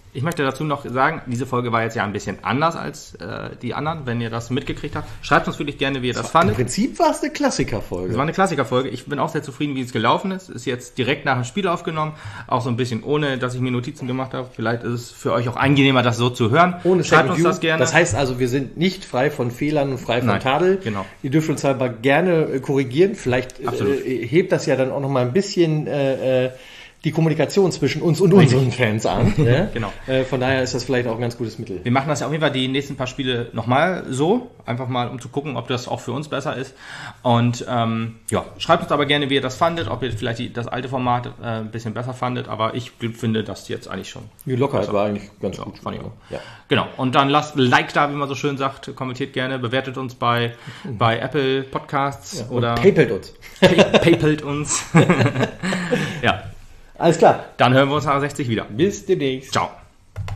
Ich möchte dazu noch sagen, diese Folge war jetzt ja ein bisschen anders als äh, die anderen, wenn ihr das mitgekriegt habt. Schreibt uns wirklich gerne, wie ihr das Im fandet. Prinzip war es eine Klassikerfolge. Es war eine Klassikerfolge. Ich bin auch sehr zufrieden, wie es gelaufen ist. Ist jetzt direkt nach dem Spiel aufgenommen. Auch so ein bisschen ohne, dass ich mir Notizen gemacht habe. Vielleicht ist es für euch auch angenehmer, das so zu hören. Ohne Schreibt uns Review. das gerne. Das heißt also, wir sind nicht frei von Fehlern und frei von Nein, Tadel. genau. Ihr dürft uns aber gerne äh, korrigieren. Vielleicht Absolut. äh, hebt das ja dann auch noch mal ein bisschen äh, äh, die Kommunikation zwischen uns und unseren Fans an. Ja? Genau. Äh, von daher ist das vielleicht auch ein ganz gutes Mittel. Wir machen das ja auf jeden Fall die nächsten paar Spiele nochmal so. Einfach mal, um zu gucken, ob das auch für uns besser ist. Und ähm, ja, schreibt uns aber gerne, wie ihr das fandet. Ob ihr vielleicht die, das alte Format äh, ein bisschen besser fandet. Aber ich finde das jetzt eigentlich schon. Die Lockerheit war eigentlich ganz Ja, gut. fand ich auch. Ja. Genau. Und dann lasst ein Like da, wie man so schön sagt. Kommentiert gerne. Bewertet uns bei, bei Apple Podcasts. Und oder PayPalt uns. Pay, Paypalt uns. Ja. Alles klar. Dann hören wir uns nach sechzig wieder. Bis demnächst. Ciao.